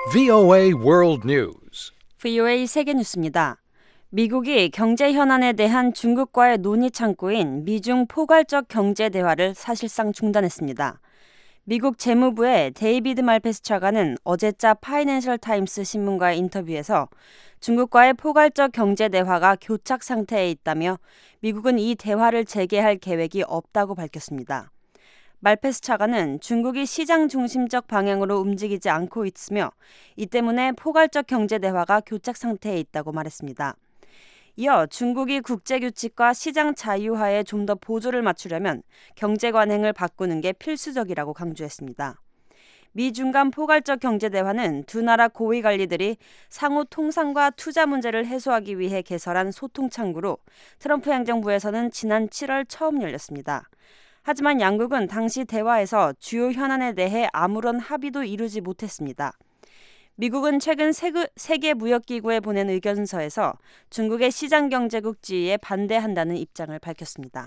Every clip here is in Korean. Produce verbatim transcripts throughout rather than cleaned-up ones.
브이오에이 World News. 브이오에이 세계뉴스입니다. 미국이 경제 현안에 대한 중국과의 논의 창구인 미중 포괄적 경제 대화를 사실상 중단했습니다. 미국 재무부의 데이비드 말페스 차관은 어제자 파이낸셜 타임스 신문과의 인터뷰에서 중국과의 포괄적 경제 대화가 교착 상태에 있다며 미국은 이 대화를 재개할 계획이 없다고 밝혔습니다. 말페스 차관은 중국이 시장 중심적 방향으로 움직이지 않고 있으며 이 때문에 포괄적 경제 대화가 교착 상태에 있다고 말했습니다. 이어 중국이 국제규칙과 시장 자유화에 좀 더 보조를 맞추려면 경제 관행을 바꾸는 게 필수적이라고 강조했습니다. 미중 간 포괄적 경제 대화는 두 나라 고위 관리들이 상호 통상과 투자 문제를 해소하기 위해 개설한 소통 창구로 트럼프 행정부에서는 지난 칠월 처음 열렸습니다. 하지만 양국은 당시 대화에서 주요 현안에 대해 아무런 합의도 이루지 못했습니다. 미국은 최근 세계무역기구에 보낸 의견서에서 중국의 시장경제국 지위에 반대한다는 입장을 밝혔습니다.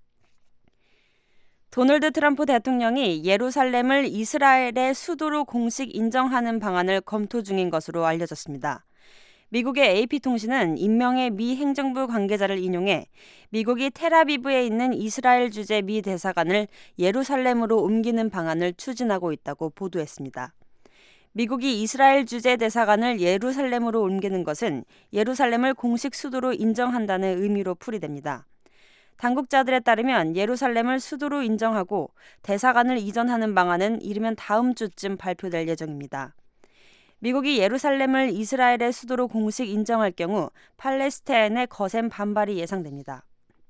도널드 트럼프 대통령이 예루살렘을 이스라엘의 수도로 공식 인정하는 방안을 검토 중인 것으로 알려졌습니다. 미국의 에이피통신은 익명의 미 행정부 관계자를 인용해 미국이 텔아비브에 있는 이스라엘 주재 미 대사관을 예루살렘으로 옮기는 방안을 추진하고 있다고 보도했습니다. 미국이 이스라엘 주재 대사관을 예루살렘으로 옮기는 것은 예루살렘을 공식 수도로 인정한다는 의미로 풀이됩니다. 당국자들에 따르면 예루살렘을 수도로 인정하고 대사관을 이전하는 방안은 이르면 다음 주쯤 발표될 예정입니다. 미국이 예루살렘을 이스라엘의 수도로 공식 인정할 경우 팔레스타인의 거센 반발이 예상됩니다.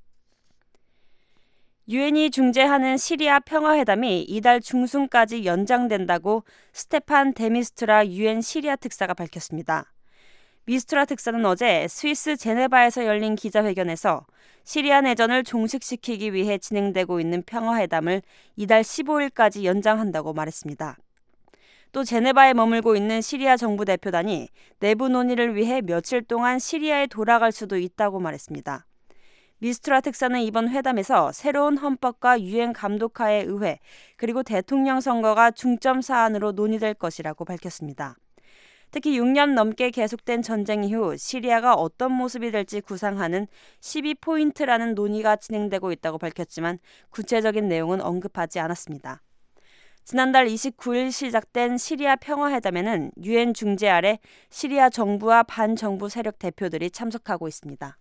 유엔이 중재하는 시리아 평화회담이 이달 중순까지 연장된다고 스테판 데미스트라 유엔 시리아 특사가 밝혔습니다. 미스트라 특사는 어제 스위스 제네바에서 열린 기자회견에서 시리아 내전을 종식시키기 위해 진행되고 있는 평화회담을 이달 십오일까지 연장한다고 말했습니다. 또 제네바에 머물고 있는 시리아 정부 대표단이 내부 논의를 위해 며칠 동안 시리아에 돌아갈 수도 있다고 말했습니다. 미스트라 특사는 이번 회담에서 새로운 헌법과 유엔 감독하에 의회 그리고 대통령 선거가 중점 사안으로 논의될 것이라고 밝혔습니다. 특히 육 년 넘게 계속된 전쟁 이후 시리아가 어떤 모습이 될지 구상하는 십이 포인트라는 논의가 진행되고 있다고 밝혔지만 구체적인 내용은 언급하지 않았습니다. 지난달 이십구일 시작된 시리아 평화회담에는 유엔 중재 아래 시리아 정부와 반정부 세력 대표들이 참석하고 있습니다.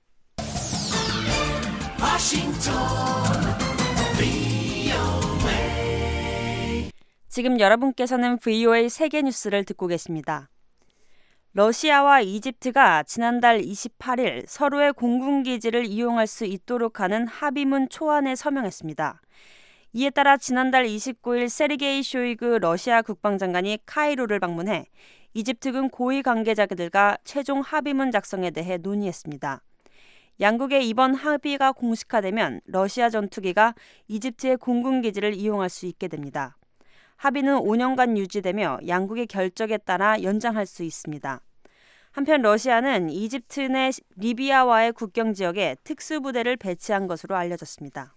지금 여러분께서는 브이오에이 세계뉴스를 듣고 계십니다. 러시아와 이집트가 지난달 이십팔일 서로의 공군기지를 이용할 수 있도록 하는 합의문 초안에 서명했습니다. 이에 따라 지난달 이십구일 세르게이 쇼이그 러시아 국방장관이 카이로를 방문해 이집트군 고위 관계자들과 최종 합의문 작성에 대해 논의했습니다. 양국의 이번 합의가 공식화되면 러시아 전투기가 이집트의 공군기지를 이용할 수 있게 됩니다. 합의는 오 년간 유지되며 양국의 결정에 따라 연장할 수 있습니다. 한편 러시아는 이집트 내 리비아와의 국경 지역에 특수부대를 배치한 것으로 알려졌습니다.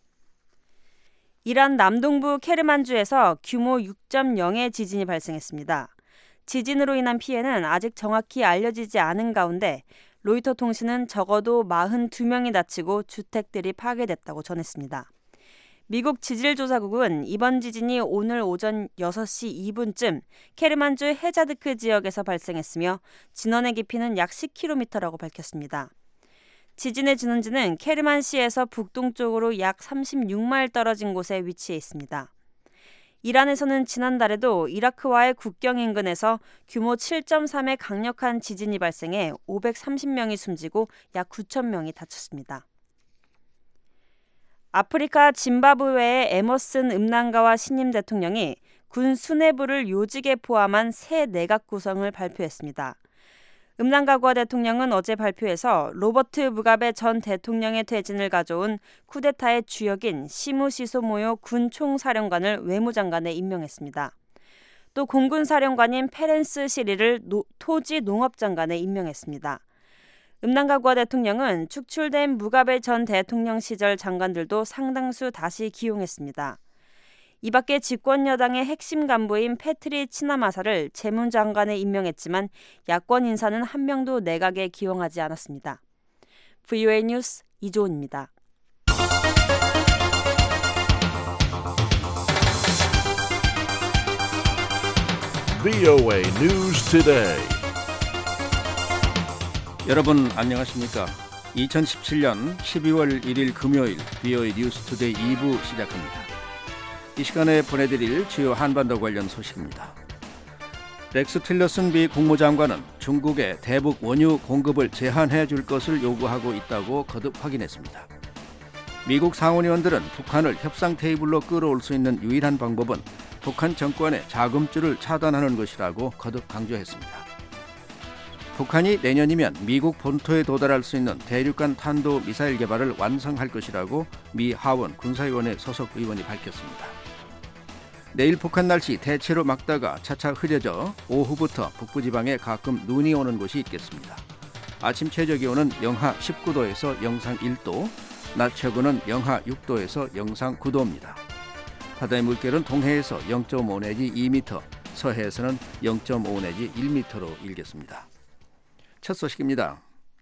이란 남동부 케르만주에서 규모 육 점 영의 지진이 발생했습니다. 지진으로 인한 피해는 아직 정확히 알려지지 않은 가운데 로이터 통신은 적어도 사십이 명이 다치고 주택들이 파괴됐다고 전했습니다. 미국 지질조사국은 이번 지진이 오늘 오전 여섯 시 이 분쯤 케르만주 헤자드크 지역에서 발생했으며 진원의 깊이는 약 십 킬로미터라고 밝혔습니다. 지진의 진원지는 케르만시에서 북동쪽으로 약 삼십육 마일 떨어진 곳에 위치해 있습니다. 이란에서는 지난달에도 이라크와의 국경 인근에서 규모 칠 점 삼의 강력한 지진이 발생해 오백삼십 명이 숨지고 약 구천 명이 다쳤습니다. 아프리카 짐바브웨의 에머슨 음낭가와 신임 대통령이 군 수뇌부를 요직에 포함한 새 내각 구성을 발표했습니다. 음낭가과 대통령은 어제 발표에서 로버트 무가베 전 대통령의 퇴진을 가져온 쿠데타의 주역인 시무시소모요 군 총사령관을 외무장관에 임명했습니다. 또 공군사령관인 페렌스 시리를 노, 토지농업장관에 임명했습니다. 음낭가과 대통령은 축출된 무가베 전 대통령 시절 장관들도 상당수 다시 기용했습니다. 이 밖에 집권 여당의 핵심 간부인 패트리 치나마사를 재무장관에 임명했지만 야권 인사는 한 명도 내각에 기용하지 않았습니다. 브이오에이 뉴스 이조은입니다. 브이오에이 News Today. 여러분 안녕하십니까? 이천십칠년 십이월 일일 금요일 브이오에이 뉴스 투데이 이 부 시작합니다. 이 시간에 보내드릴 주요 한반도 관련 소식입니다. 렉스 틸러슨 미 국무장관은 중국의 대북 원유 공급을 제한해 줄 것을 요구하고 있다고 거듭 확인했습니다. 미국 상원의원들은 북한을 협상 테이블로 끌어올 수 있는 유일한 방법은 북한 정권의 자금줄을 차단하는 것이라고 거듭 강조했습니다. 북한이 내년이면 미국 본토에 도달할 수 있는 대륙간 탄도 미사일 개발을 완성할 것이라고 미 하원 군사위원회 소속 의원이 밝혔습니다. 내일 북한 날씨 대체로 맑다가 차차 흐려져 오후부터 북부지방에 가끔 눈이 오는 곳이 있겠습니다. 아침 최저기온은 영하 십구 도에서 영상 일 도, 낮 최고는 영하 육 도에서 영상 구 도입니다. 바다의 물결은 동해에서 영 점 오 내지 이 미터, 서해에서는 영 점 오 내지 일 미터로 일겠습니다. 첫 소식입니다.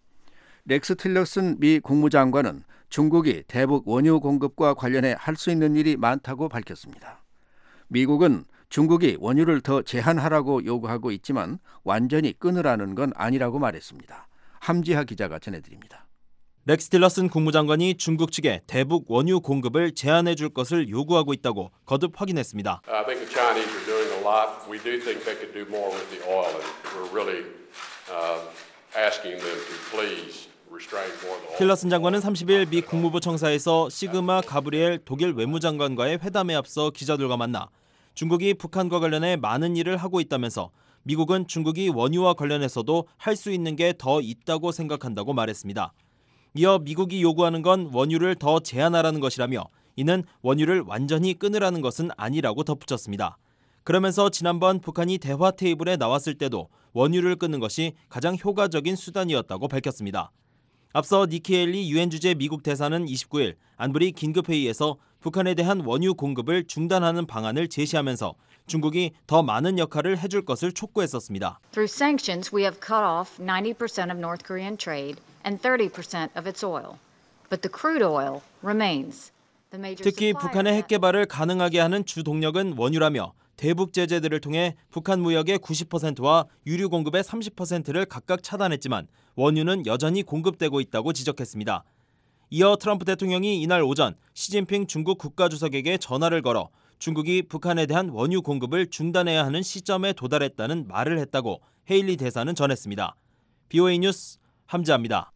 렉스 틸러슨 미 국무장관은 중국이 대북 원유 공급과 관련해 할 수 있는 일이 많다고 밝혔습니다. 미국은 중국이 원유를 더 제한하라고 요구하고 있지만 완전히 끊으라는 건 아니라고 말했습니다. 함지하 기자가 전해드립니다. 렉스 틸러슨 국무장관이 중국 측에 대북 원유 공급을 제한해 줄 것을 요구하고 있다고 거듭 확인했습니다. I think the Chinese are doing a lot. We do think they could do more with the oil, and we're really uh, asking them to please restrain more of the oil. 틸러슨 장관은 삼십일 미 국무부 청사에서 시그마 가브리엘 독일 외무장관과의 회담에 앞서 기자들과 만나 중국이 북한과 관련해 많은 일을 하고 있다면서 미국은 중국이 원유와 관련해서도 할 수 있는 게 더 있다고 생각한다고 말했습니다. 이어 미국이 요구하는 건 원유를 더 제한하라는 것이라며 이는 원유를 완전히 끊으라는 것은 아니라고 덧붙였습니다. 그러면서 지난번 북한이 대화 테이블에 나왔을 때도 원유를 끊는 것이 가장 효과적인 수단이었다고 밝혔습니다. 앞서 니키 헤일리 유엔 주재 미국 대사는 이십구일 안보리 긴급회의에서 북한에 대한 원유 공급을 중단하는 방안을 제시하면서 중국이 더 많은 역할을 해줄 것을 촉구했었습니다. Through sanctions, we have cut off ninety percent of North Korean trade and thirty percent of its oil. But the crude oil remains. 특히 북한의 핵 개발을 가능하게 하는 주 동력은 원유라며 대북 제재들을 통해 북한 무역의 구십 퍼센트와 유류 공급의 삼십 퍼센트를 각각 차단했지만 원유는 여전히 공급되고 있다고 지적했습니다. 이어 트럼프 대통령이 이날 오전 시진핑 중국 국가주석에게 전화를 걸어 중국이 북한에 대한 원유 공급을 중단해야 하는 시점에 도달했다는 말을 했다고 헤일리 대사는 전했습니다. 브이오에이 뉴스 함지아입니다.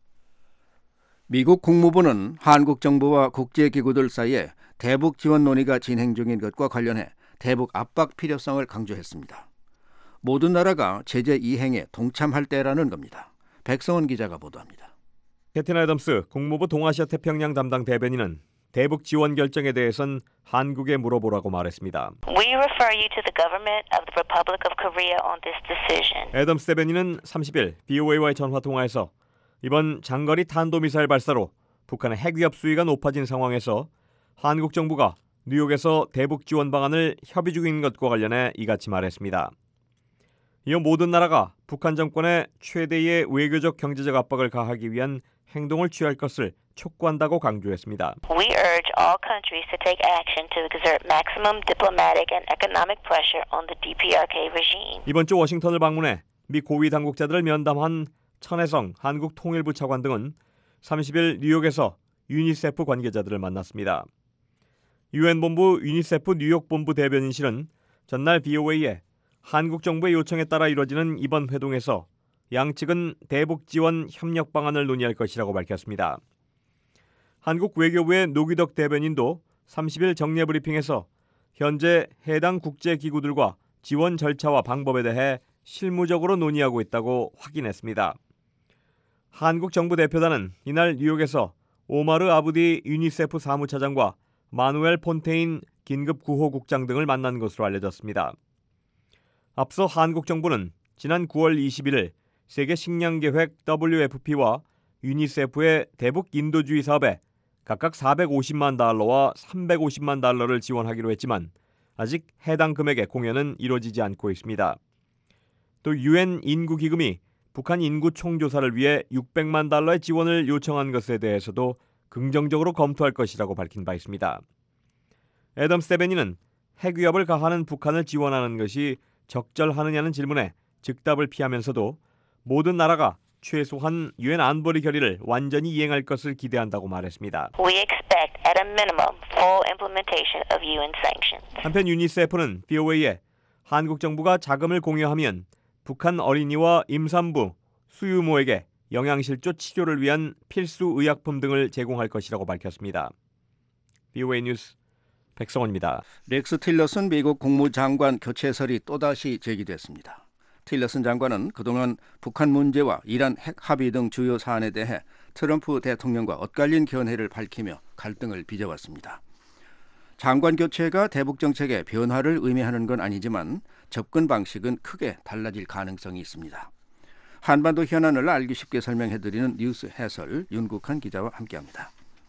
미국 국무부는 한국 정부와 국제기구들 사이에 대북 지원 논의가 진행 중인 것과 관련해 대북 압박 필요성을 강조했습니다. 모든 나라가 제재 이행에 동참할 때라는 겁니다. 백성원 기자가 보도합니다. 캐틴 애덤스 국무부 동아시아 태평양 담당 대변인은 대북 지원 결정에 대해선 한국에 물어보라고 말했습니다. We refer you to the government of the Republic of Korea on this decision. 애덤스 대변인은 삼십일 브이오에이와의 전화 통화에서 이번 장거리 탄도미사일 발사로 북한의 핵 위협 수위가 높아진 상황에서 한국 정부가 뉴욕에서 대북 지원 방안을 협의 중인 것과 관련해 이같이 말했습니다. 이어 모든 나라가 북한 정권에 최대의 외교적 경제적 압박을 가하기 위한 행동을 취할 것을 촉구한다고 강조했습니다. We urge all countries to take action to exert maximum diplomatic and economic pressure on the 디피아르케이 regime. 이번 주 워싱턴을 방문해 미 고위 당국자들을 면담한 천혜성 한국 통일부 차관 등은 삼십일 뉴욕에서 유니세프 관계자들을 만났습니다. 유엔 본부 유니세프 뉴욕 본부 대변인실은 전날 브이오에이에 한국 정부의 요청에 따라 이뤄지는 이번 회동에서 양측은 대북 지원 협력 방안을 논의할 것이라고 밝혔습니다. 한국 외교부의 노기덕 대변인도 삼십일 정례 브리핑에서 현재 해당 국제기구들과 지원 절차와 방법에 대해 실무적으로 논의하고 있다고 확인했습니다. 한국 정부 대표단은 이날 뉴욕에서 오마르 아부디 유니세프 사무차장과 마누엘 폰테인 긴급구호국장 등을 만난 것으로 알려졌습니다. 앞서 한국 정부는 지난 구월 이십일일 세계 식량계획 더블유에프피와 유니세프의 대북 인도주의 사업에 각각 사백오십만 달러와 삼백오십만 달러를 지원하기로 했지만 아직 해당 금액의 공여는 이루어지지 않고 있습니다. 또 유엔 인구기금이 북한 인구 총조사를 위해 육백만 달러의 지원을 요청한 것에 대해서도 긍정적으로 검토할 것이라고 밝힌 바 있습니다. 애덤 스테베니는 핵위협을 가하는 북한을 지원하는 것이 적절하느냐는 질문에 즉답을 피하면서도 모든 나라가 최소한 유엔 안보리 결의를 완전히 이행할 것을 기대한다고 말했습니다. We expect at a minimum full implementation of 유엔 sanctions. 한편 유니세프는 브이오에이에 한국 정부가 자금을 공여하면 북한 어린이와 임산부, 수유모에게 영양실조 치료를 위한 필수 의약품 등을 제공할 것이라고 밝혔습니다. 브이오에이 뉴스 백성원입니다. 렉스 틸러슨 미국 국무장관 교체설이 또다시 제기됐습니다. 틸러슨 장관은 그동안 북한 문제와 이란 핵 합의 등 주요 사안에 대해 트럼프 대통령과 엇갈린 견해를 밝히며 갈등을 빚어왔습니다. 장관 교체가 대북 정책의 변화를 의미하는 건 아니지만 접근 방식은 크게 달라질 가능성이 있습니다. 한반도 현안을 알기 쉽게 설명해드리는 뉴스 해설 윤국한 기자와 함께합니다.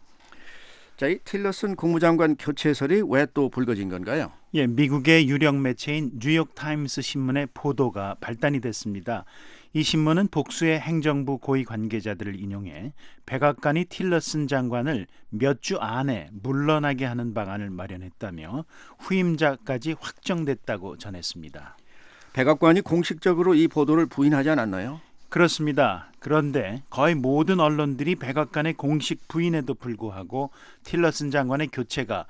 자, 이 틸러슨 국무장관 교체설이 왜 또 불거진 건가요? 예, 미국의 유력 매체인 뉴욕타임스 신문의 보도가 발단이 됐습니다. 이 신문은 복수의 행정부 고위 관계자들을 인용해 백악관이 틸러슨 장관을 몇 주 안에 물러나게 하는 방안을 마련했다며 후임자까지 확정됐다고 전했습니다. 백악관이 공식적으로 이 보도를 부인하지 않았나요? 그렇습니다. 그런데 거의 모든 언론들이 백악관의 공식 부인에도 불구하고 틸러슨 장관의 교체가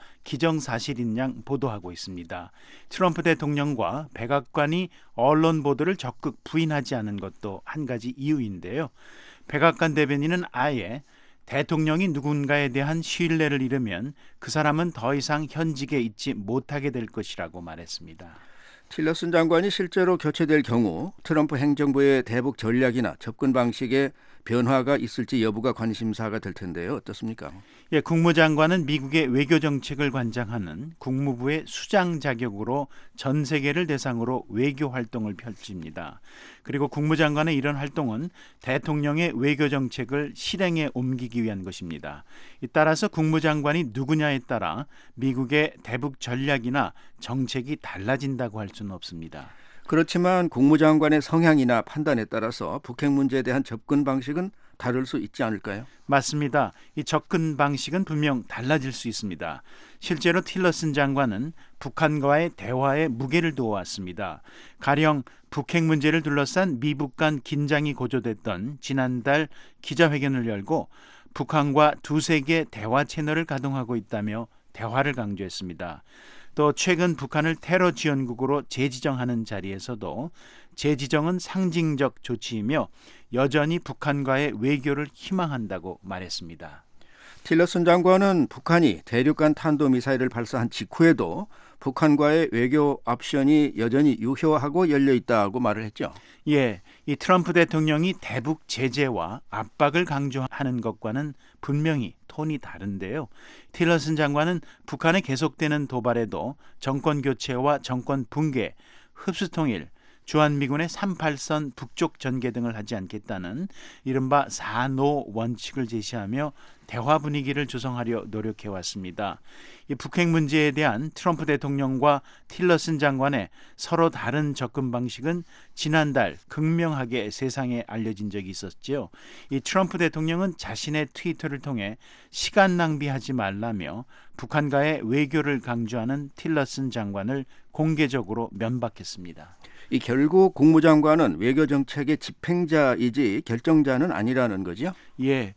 기정사실인 양 보도하고 있습니다. 트럼프 대통령과 백악관이 언론 보도를 적극 부인하지 않은 것도 한 가지 이유인데요. 백악관 대변인은 아예 대통령이 누군가에 대한 신뢰를 잃으면 그 사람은 더 이상 현직에 있지 못하게 될 것이라고 말했습니다. 틸러슨 장관이 실제로 교체될 경우 트럼프 행정부의 대북 전략이나 접근 방식에 변화가 있을지 여부가 관심사가 될 텐데요. 어떻습니까? 예, 국무장관은 미국의 외교 정책을 관장하는 국무부의 수장 자격으로 전 세계를 대상으로 외교 활동을 펼칩니다. 그리고 국무장관의 이런 활동은 대통령의 외교 정책을 실행에 옮기기 위한 것입니다. 따라서 국무장관이 누구냐에 따라 미국의 대북 전략이나 정책이 달라진다고 할 수는 없습니다. 그렇지만 국무장관의 성향이나 판단에 따라서 북핵 문제에 대한 접근 방식은 다를 수 있지 않을까요? 맞습니다. 이 접근 방식은 분명 달라질 수 있습니다. 실제로 틸러슨 장관은 북한과의 대화에 무게를 두어왔습니다. 가령 북핵 문제를 둘러싼 미북 간 긴장이 고조됐던 지난달 기자회견을 열고 북한과 두세 개 대화 채널을 가동하고 있다며 대화를 강조했습니다. 또 최근 북한을 테러 지원국으로 재지정하는 자리에서도 재지정은 상징적 조치이며 여전히 북한과의 외교를 희망한다고 말했습니다. 틸러슨 장관은 북한이 대륙간 탄도미사일을 발사한 직후에도 북한과의 외교 옵션이 여전히 유효하고 열려있다고 말을 했죠. 예, 이 트럼프 대통령이 대북 제재와 압박을 강조하는 것과는 분명히 톤이 다른데요. 틸러슨 장관은 북한의 계속되는 도발에도 정권 교체와 정권 붕괴, 흡수통일, 주한미군의 삼팔선 북쪽 전개 등을 하지 않겠다는 이른바 사노 원칙을 제시하며 대화 분위기를 조성하려 노력해왔습니다. 이 북핵 문제에 대한 트럼프 대통령과 틸러슨 장관의 서로 다른 접근 방식은 지난달 극명하게 세상에 알려진 적이 있었죠. 이 트럼프 대통령은 자신의 트위터를 통해 시간 낭비하지 말라며 북한과의 외교를 강조하는 틸러슨 장관을 공개적으로 면박했습니다. 이 결국 국무장관은 외교정책의 집행자이지 결정자는 아니라는 거죠? 예,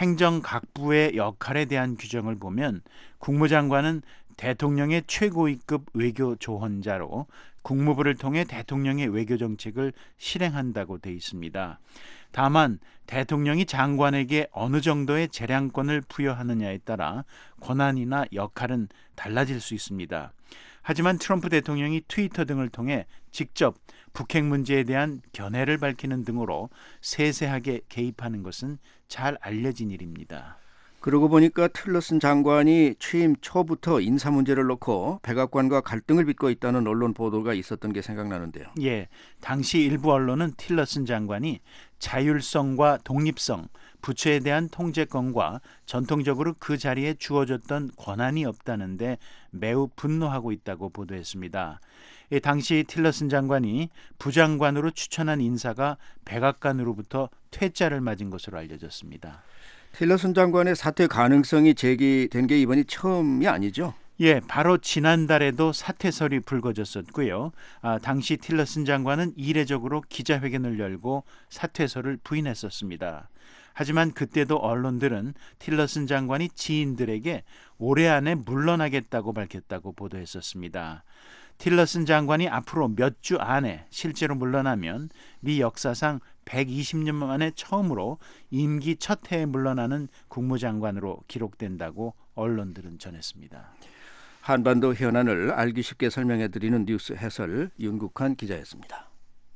행정각부의 역할에 대한 규정을 보면 국무장관은 대통령의 최고위급 외교 조언자로 국무부를 통해 대통령의 외교 정책을 실행한다고 돼 있습니다. 다만 대통령이 장관에게 어느 정도의 재량권을 부여하느냐에 따라 권한이나 역할은 달라질 수 있습니다. 하지만 트럼프 대통령이 트위터 등을 통해 직접 북핵 문제에 대한 견해를 밝히는 등으로 세세하게 개입하는 것은 잘 알려진 일입니다. 그러고 보니까 틸러슨 장관이 취임 초부터 인사 문제를 놓고 백악관과 갈등을 빚고 있다는 언론 보도가 있었던 게 생각나는데요. 예, 당시 일부 언론은 틸러슨 장관이 자율성과 독립성, 부처에 대한 통제권과 전통적으로 그 자리에 주어졌던 권한이 없다는데 매우 분노하고 있다고 보도했습니다. 예, 당시 틸러슨 장관이 부장관으로 추천한 인사가 백악관으로부터 퇴짜를 맞은 것으로 알려졌습니다. 틸러슨 장관의 사퇴 가능성이 제기된 게 이번이 처음이 아니죠? 예, 바로 지난달에도 사퇴설이 불거졌었고요. 아, 당시 틸러슨 장관은 이례적으로 기자회견을 열고 사퇴설을 부인했었습니다. 하지만 그때도 언론들은 틸러슨 장관이 지인들에게 올해 안에 물러나겠다고 밝혔다고 보도했었습니다. 틸러슨 장관이 앞으로 몇 주 안에 실제로 물러나면 미 역사상 백이십 년 만에 처음으로 임기 첫 해에 물러나는 국무장관으로 기록된다고 언론들은 전했습니다. 한반도 현안을 알기 쉽게 설명해드리는 뉴스 해설 윤국환 기자였습니다.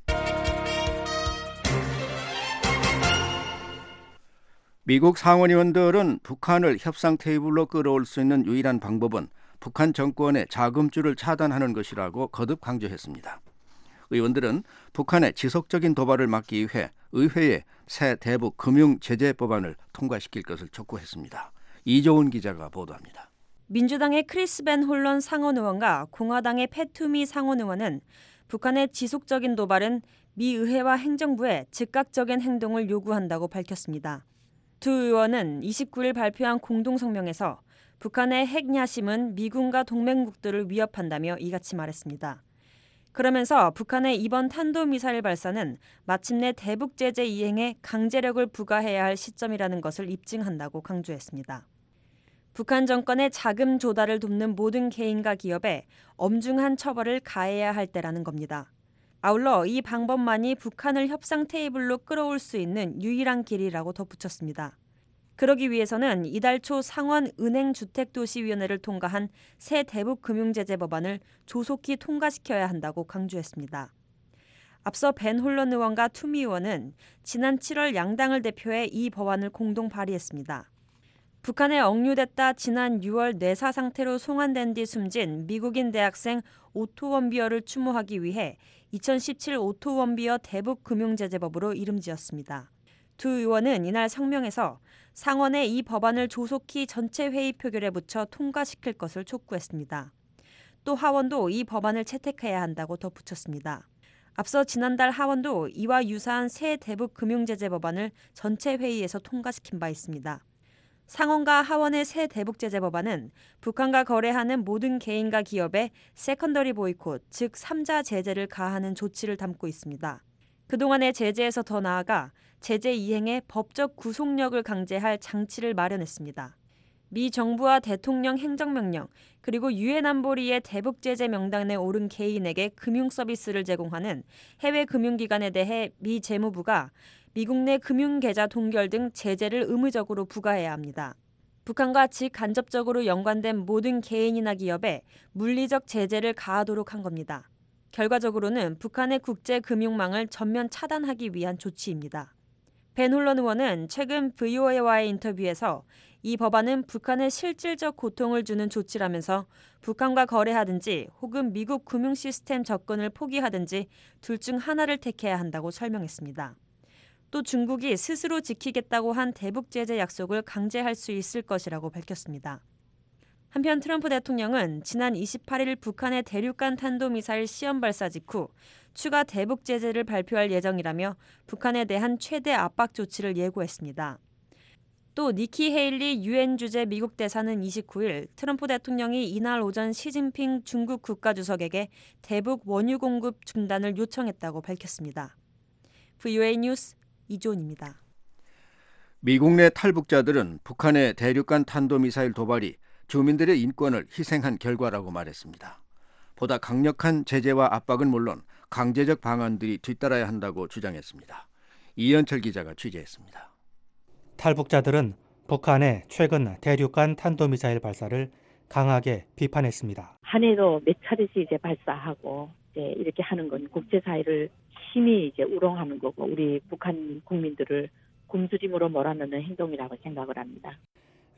미국 상원의원들은 북한을 협상 테이블로 끌어올 수 있는 유일한 방법은 북한 정권의 자금줄을 차단하는 것이라고 거듭 강조했습니다. 의원들은 북한의 지속적인 도발을 막기 위해 의회에 새 대북 금융 제재 법안을 통과시킬 것을 촉구했습니다. 이조은 기자가 보도합니다. 민주당의 크리스 벤 홀런 상원의원과 공화당의 팻 투미 상원의원은 북한의 지속적인 도발은 미 의회와 행정부의 즉각적인 행동을 요구한다고 밝혔습니다. 두 의원은 이십구 일 발표한 공동성명에서 북한의 핵 야심은 미군과 동맹국들을 위협한다며 이같이 말했습니다. 그러면서 북한의 이번 탄도미사일 발사는 마침내 대북 제재 이행에 강제력을 부과해야 할 시점이라는 것을 입증한다고 강조했습니다. 북한 정권의 자금 조달을 돕는 모든 개인과 기업에 엄중한 처벌을 가해야 할 때라는 겁니다. 아울러 이 방법만이 북한을 협상 테이블로 끌어올 수 있는 유일한 길이라고 덧붙였습니다. 그러기 위해서는 이달 초 상원 은행주택도시위원회를 통과한 새 대북 금융제재 법안을 조속히 통과시켜야 한다고 강조했습니다. 앞서 벤 홀런 의원과 투미 의원은 지난 칠월 양당을 대표해 이 법안을 공동 발의했습니다. 북한에 억류됐다 지난 유월 뇌사 상태로 송환된 뒤 숨진 미국인 대학생 오토 원비어를 추모하기 위해 이천십칠 오토 원비어 대북 금융제재법으로 이름지었습니다. 두 의원은 이날 성명에서 상원에 이 법안을 조속히 전체 회의 표결에 붙여 통과시킬 것을 촉구했습니다. 또 하원도 이 법안을 채택해야 한다고 덧붙였습니다. 앞서 지난달 하원도 이와 유사한 새 대북 금융제재 법안을 전체 회의에서 통과시킨 바 있습니다. 상원과 하원의 새 대북제재 법안은 북한과 거래하는 모든 개인과 기업에 세컨더리 보이콧, 즉 삼자 제재를 가하는 조치를 담고 있습니다. 그동안의 제재에서 더 나아가 제재 이행에 법적 구속력을 강제할 장치를 마련했습니다. 미 정부와 대통령 행정명령 그리고 유엔 안보리의 대북 제재 명단에 오른 개인에게 금융 서비스를 제공하는 해외 금융기관에 대해 미 재무부가 미국 내 금융계좌 동결 등 제재를 의무적으로 부과해야 합니다. 북한과 직간접적으로 연관된 모든 개인이나 기업에 물리적 제재를 가하도록 한 겁니다. 결과적으로는 북한의 국제금융망을 전면 차단하기 위한 조치입니다. 벤 홀런 의원은 최근 브이오에이와의 인터뷰에서 이 법안은 북한에 실질적 고통을 주는 조치라면서 북한과 거래하든지 혹은 미국 금융 시스템 접근을 포기하든지 둘 중 하나를 택해야 한다고 설명했습니다. 또 중국이 스스로 지키겠다고 한 대북 제재 약속을 강제할 수 있을 것이라고 밝혔습니다. 한편 트럼프 대통령은 지난 이십팔 일 북한의 대륙간 탄도미사일 시험 발사 직후 추가 대북 제재를 발표할 예정이라며 북한에 대한 최대 압박 조치를 예고했습니다. 또 니키 헤일리 유엔 주재 미국 대사는 이십구 일 트럼프 대통령이 이날 오전 시진핑 중국 국가주석에게 대북 원유 공급 중단을 요청했다고 밝혔습니다. 브이오에이 뉴스 이조은입니다. 미국 내 탈북자들은 북한의 대륙간 탄도미사일 도발이 주민들의 인권을 희생한 결과라고 말했습니다. 보다 강력한 제재와 압박은 물론 강제적 방안들이 뒤따라야 한다고 주장했습니다. 이현철 기자가 취재했습니다. 탈북자들은 북한의 최근 대륙간 탄도미사일 발사를 강하게 비판했습니다. 한 해도 몇 차례씩 이제 발사하고 이제 이렇게 하는 건 국제사회를 심히 이제 우롱하는 거고 우리 북한 국민들을 굶주림으로 몰아넣는 행동이라고 생각을 합니다.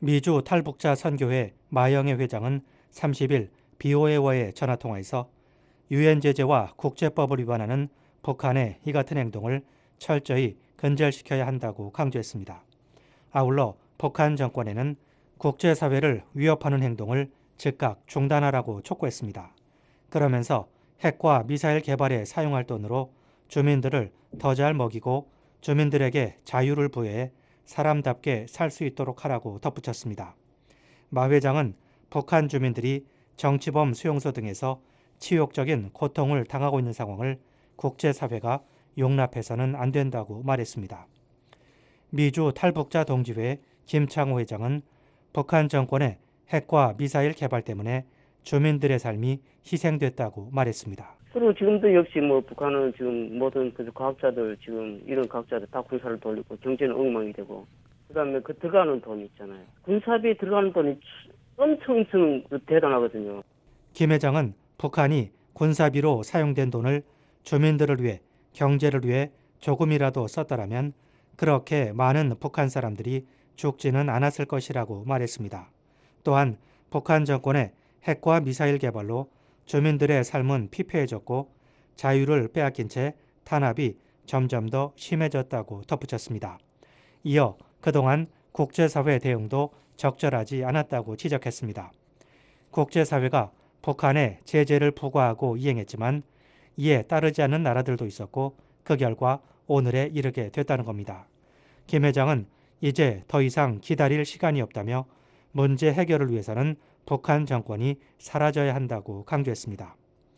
미주 탈북자 선교회 마영애 회장은 삼십일 비오에이와의 전화통화에서 유엔 제재와 국제법을 위반하는 북한의 이 같은 행동을 철저히 근절시켜야 한다고 강조했습니다. 아울러 북한 정권에는 국제사회를 위협하는 행동을 즉각 중단하라고 촉구했습니다. 그러면서 핵과 미사일 개발에 사용할 돈으로 주민들을 더 잘 먹이고 주민들에게 자유를 부여해 사람답게 살 수 있도록 하라고 덧붙였습니다. 마 회장은 북한 주민들이 정치범 수용소 등에서 치욕적인 고통을 당하고 있는 상황을 국제사회가 용납해서는 안 된다고 말했습니다. 미주 탈북자 동지회 김창호 회장은 북한 정권의 핵과 미사일 개발 때문에 주민들의 삶이 희생됐다고 말했습니다. 그리고 지금도 역시 뭐 북한은 지금 모든 그 과학자들 지금 이런 과학자들 다 군사를 돌리고 경제는 엉망이 되고 그다음에 그 들어가는 돈이 있잖아요. 군사비에 들어가는 돈이 엄청 엄청 대단하거든요. 김 회장은 북한이 군사비로 사용된 돈을 주민들을 위해 경제를 위해 조금이라도 썼더라면 그렇게 많은 북한 사람들이 죽지는 않았을 것이라고 말했습니다. 또한 북한 정권의 핵과 미사일 개발로 주민들의 삶은 피폐해졌고 자유를 빼앗긴 채 탄압이 점점 더 심해졌다고 덧붙였습니다. 이어 그동안 국제사회 대응도 적절하지 않았다고 지적했습니다. 국제사회가 북한에 제재를 부과하고 이행했지만 이에 따르지 않는 나라들도 있었고 그 결과 오늘에 이르게 됐다는 겁니다. 김 회장은 이제 더 이상 기다릴 시간이 없다며 문제 해결을 위해서는 북한 정권이 사라져야 한다고 강조했습니다.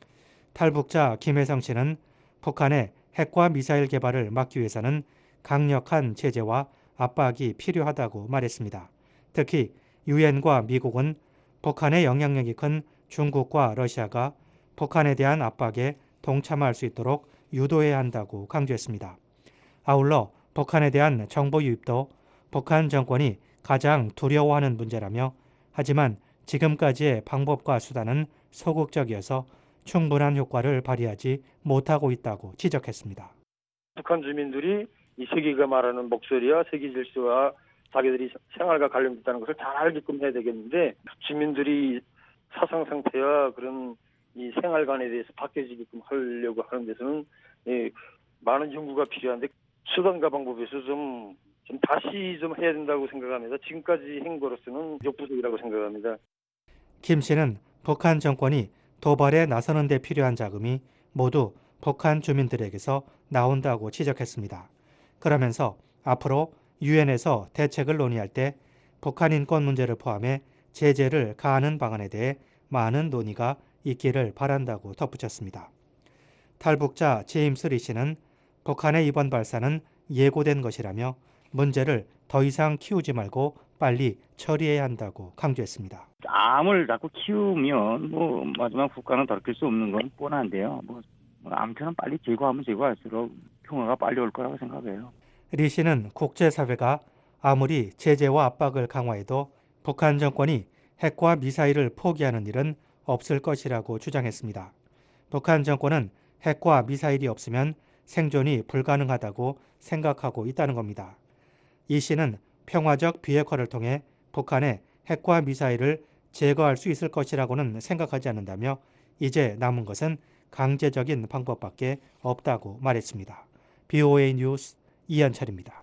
탈북자 김혜성 씨는 북한의 핵과 미사일 개발을 막기 위해서는 강력한 제재와 압박이 필요하다고 말했습니다. 특히 유엔과 미국은 북한의 영향력이 큰 중국과 러시아가 북한에 대한 압박에 동참할 수 있도록 유도해야 한다고 강조했습니다. 아울러 북한에 대한 정보 유입도 북한 정권이 가장 두려워하는 문제라며 하지만 지금까지의 방법과 수단은 소극적이어서 충분한 효과를 발휘하지 못하고 있다고 지적했습니다. 북한 주민들이 이 세계가 말하는 목소리와 세계 질서와 자기들이 생활과 관련됐다는 것을 잘 알게끔 해야 되겠는데 주민들이 사상 상태와 그런 이 생활관에 대해서 바뀌어지게끔 하려고 하는 데서는 예, 많은 연구가 필요한데 수단과 방법에서 좀, 좀 다시 좀 해야 된다고 생각합니다. 지금까지 한 거로서는 역부족이라고 생각합니다. 김 씨는 북한 정권이 도발에 나서는 데 필요한 자금이 모두 북한 주민들에게서 나온다고 지적했습니다. 그러면서 앞으로 유엔에서 대책을 논의할 때 북한 인권 문제를 포함해 제재를 가하는 방안에 대해 많은 논의가 있기를 바란다고 덧붙였습니다. 탈북자 제임스 리 씨는 북한의 이번 발사는 예고된 것이라며 문제를 더 이상 키우지 말고 빨리 처리해야 한다고 강조했습니다. 암을 자꾸 키우면 뭐 마지막 국가는 돌이킬 수 없는 건 뻔한데요. 뭐 아무튼 빨리 제거하면 제거할수록 평화가 빨리 올 거라고 생각해요. 리 씨는 국제사회가 아무리 제재와 압박을 강화해도 북한 정권이 핵과 미사일을 포기하는 일은 없을 것이라고 주장했습니다. 북한 정권은 핵과 미사일이 없으면 생존이 불가능하다고 생각하고 있다는 겁니다. 이 씨는 평화적 비핵화를 통해 북한의 핵과 미사일을 제거할 수 있을 것이라고는 생각하지 않는다며 이제 남은 것은 강제적인 방법밖에 없다고 말했습니다. 비오에이 뉴스 이현철입니다.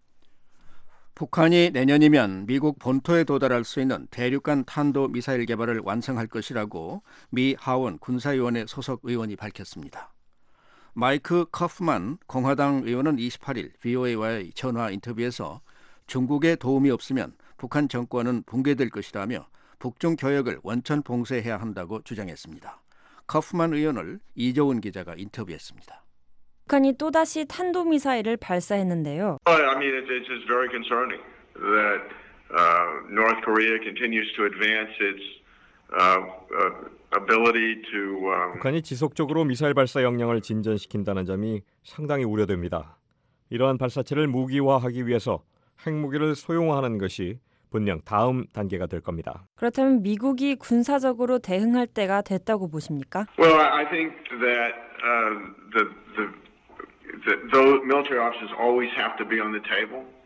북한이 내년이면 미국 본토에 도달할 수 있는 대륙간 탄도미사일 개발을 완성할 것이라고 미 하원 군사위원회 소속 의원이 밝혔습니다. 마이크 커프만 공화당 의원은 이십팔일 비오에이와의 전화 인터뷰에서 중국의 도움이 없으면 북한 정권은 붕괴될 것이라며 북중 교역을 원천 봉쇄해야 한다고 주장했습니다. 커프만 의원을 이조은 기자가 인터뷰했습니다. 북한이 또다시 탄도미사일을 발사했는데요. I mean, it's just very concerning that uh, North Korea continues to advance its uh, uh, ability to. Um... 북한이 지속적으로 미사일 발사 역량을 진전시킨다는 점이 상당히 우려됩니다. 이러한 발사체를 무기화하기 위해서 핵무기를 소형화하는 것이 분명 다음 단계가 될 겁니다. 그렇다면 미국이 군사적으로 대응할 때가 됐다고 보십니까? Well, I think that uh, the the The, those military options always have to be on the table,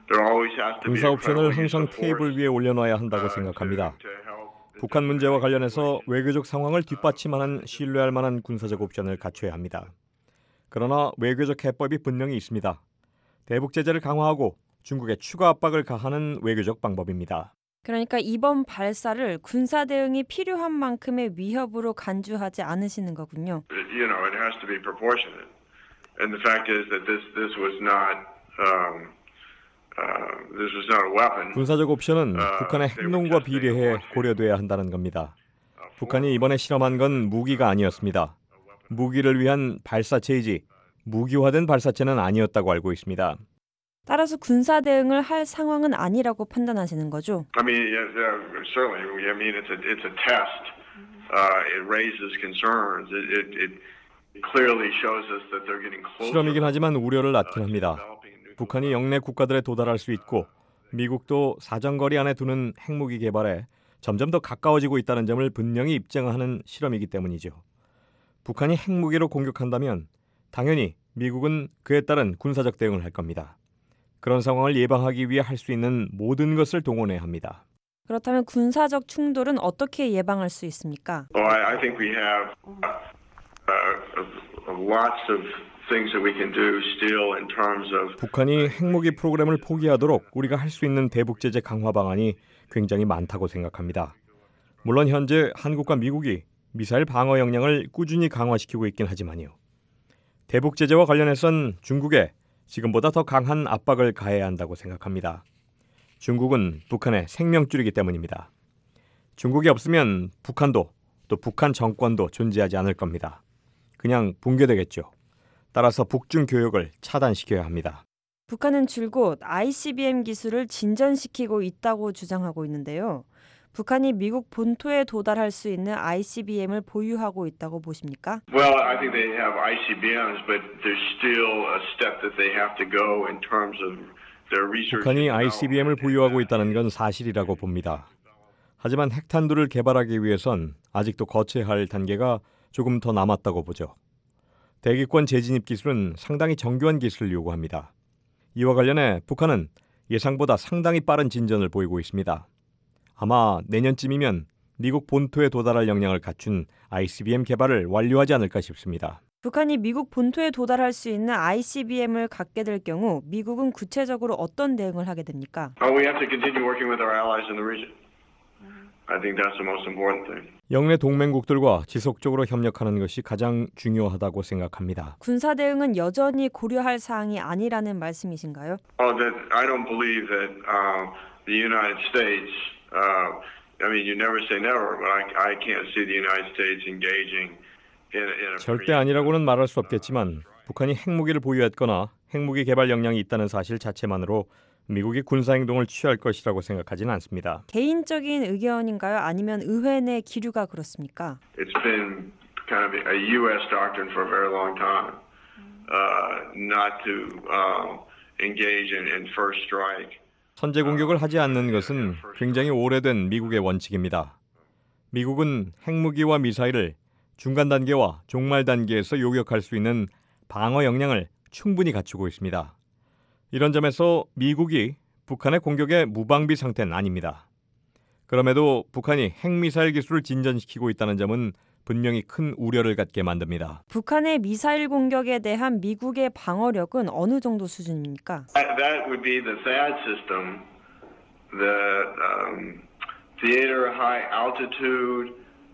there always has to be 군사 a 옵션을 credible use 항상 of force 테이블 위에 올려놔야 한다고 생각합니다. 북한 문제와 관련해서 외교적 상황을 뒷받침하는 신뢰할 만한 군사적 옵션을 갖춰야 합니다. 그러나 외교적 해법이 분명히 있습니다. 대북 제재를 강화하고 중국에 추가 압박을 가하는 외교적 방법입니다. 그러니까 이번 발사를 군사 대응이 필요한 만큼의 위협으로 간주하지 않으시는 거군요. You know, it has to be proportionate. And the fact is that this this was not um, uh, this was not a weapon. 군사적 옵션은 북한의 행동과 비례해 고려돼야 한다는 겁니다. 북한이 이번에 실험한 건 무기가 아니었습니다. 무기를 위한 발사체이지 무기화된 발사체는 아니었다고 알고 있습니다. 따라서 군사 대응을 할 상황은 아니라고 판단하시는 거죠? I mean, yeah, yeah, certainly. I mean, it's a it's a test. Uh, it raises concerns. It, it it clearly shows us that they're getting closer. 실험이긴 하지만 우려를 낳긴 합니다. 북한이 영내 국가들에 도달할 수 있고 미국도 사정거리 안에 두는 핵무기 개발에 점점 더 가까워지고 있다는 점을 분명히 입증하는 실험이기 때문이죠. 북한이 핵무기로 공격한다면 당연히 미국은 그에 따른 군사적 대응을 할 겁니다. 그런 상황을 예방하기 위해 할 수 있는 모든 것을 동원해야 합니다. 그렇다면 군사적 충돌은 어떻게 예방할 수 있습니까? Well, I, I think we have uh, lots of things that we can do still in terms of. 북한이 핵무기 프로그램을 포기하도록 우리가 할 수 있는 대북 제재 강화 방안이 굉장히 많다고 생각합니다. 물론 현재 한국과 미국이 미사일 방어 역량을 꾸준히 강화시키고 있긴 하지만요. 대북 제재와 관련해선 중국에 지금보다 더 강한 압박을 가해야 한다고 생각합니다. 중국은 북한의 생명줄이기 때문입니다. 중국이 없으면 북한도 또 북한 정권도 존재하지 않을 겁니다. 그냥 붕괴되겠죠. 따라서 북중 교역을 차단시켜야 합니다. 북한은 줄곧 아이씨비엠 기술을 진전시키고 있다고 주장하고 있는데요. 북한이 미국 본토에 도달할 수 있는 아이씨비엠을 보유하고 있다고 보십니까? Well, I think they have 아이씨비엠s, but there's still a step that they have to go in terms of their research. 북한이 아이씨비엠을 보유하고 있다는 건 사실이라고 봅니다. 하지만 핵탄두를 개발하기 위해선 아직도 거쳐야 할 단계가 조금 더 남았다고 보죠. 대기권 재진입 기술은 상당히 정교한 기술을 요구합니다. 이와 관련해 북한은 예상보다 상당히 빠른 진전을 보이고 있습니다. 아마 내년쯤이면 미국 본토에 도달할 역량을 갖춘 아이씨비엠 개발을 완료하지 않을까 싶습니다. 북한이 미국 본토에 도달할 수 있는 아이씨비엠을 갖게 될 경우 미국은 구체적으로 어떤 대응을 하게 됩니까? Oh, we have to continue working with our allies in the region. I think that's the most important thing. 영내 동맹국들과 지속적으로 협력하는 것이 가장 중요하다고 생각합니다. 군사 대응은 여전히 고려할 사항이 아니라는 말씀이신가요? Oh, that I don't believe that uh, the United States. Uh, I mean, you never say never, but I, I can't see the United States engaging in, in a. 절대 아니라고는 말할 수 없겠지만 북한이 핵무기를 보유했거나 핵무기 개발 역량이 있다는 사실 자체만으로 미국이 군사 행동을 취할 것이라고 생각하지는 않습니다. 개인적인 의견인가요? 아니면 의회 내 기류가 그렇습니까? It's been kind of a U S doctrine for a very long time, uh, not to uh, engage in, in first strike. 선제 공격을 하지 않는 것은 굉장히 오래된 미국의 원칙입니다. 미국은 핵무기와 미사일을 중간 단계와 종말 단계에서 요격할 수 있는 방어 역량을 충분히 갖추고 있습니다. 이런 점에서 미국이 북한의 공격에 무방비 상태는 아닙니다. 그럼에도 북한이 핵미사일 기술을 진전시키고 있다는 점은 분명히 큰 우려를 갖게 만듭니다. 북한의 미사일 공격에 대한 미국의 방어력은 어느 정도 수준입니까? That would be the THAAD system, the um, theater high altitude.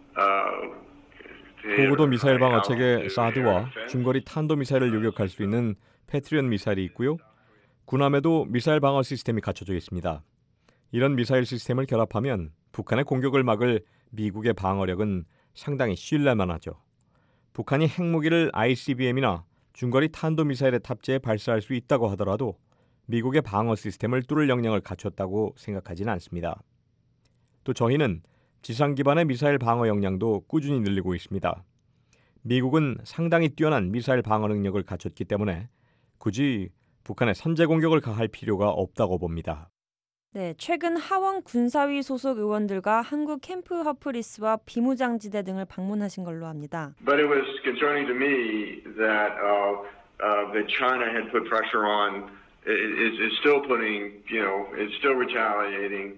Uh, 고고도 미사일 방어 체계 사드와 중거리 탄도 미사일을 요격할 수 있는 패트리엇 미사일이 있고요. 군함에도 미사일 방어 시스템이 갖춰져 있습니다. 이런 미사일 시스템을 결합하면 북한의 공격을 막을 미국의 방어력은 상당히 신뢰만하죠. 북한이 핵무기를 아이씨비엠이나 중거리 탄도미사일에 탑재해 발사할 수 있다고 하더라도 미국의 방어 시스템을 뚫을 역량을 갖췄다고 생각하지는 않습니다. 또 저희는 지상 기반의 미사일 방어 역량도 꾸준히 늘리고 있습니다. 미국은 상당히 뛰어난 미사일 방어 능력을 갖췄기 때문에 굳이 북한에 선제 공격을 가할 필요가 없다고 봅니다. 네, 최근 하원 군사위 소속 의원들과 한국 캠프 허프리스와 비무장지대 등을 방문하신 걸로 합니다. But it was concerning to me that uh, uh, that China had put pressure on is is still putting, you know, it's still retaliating.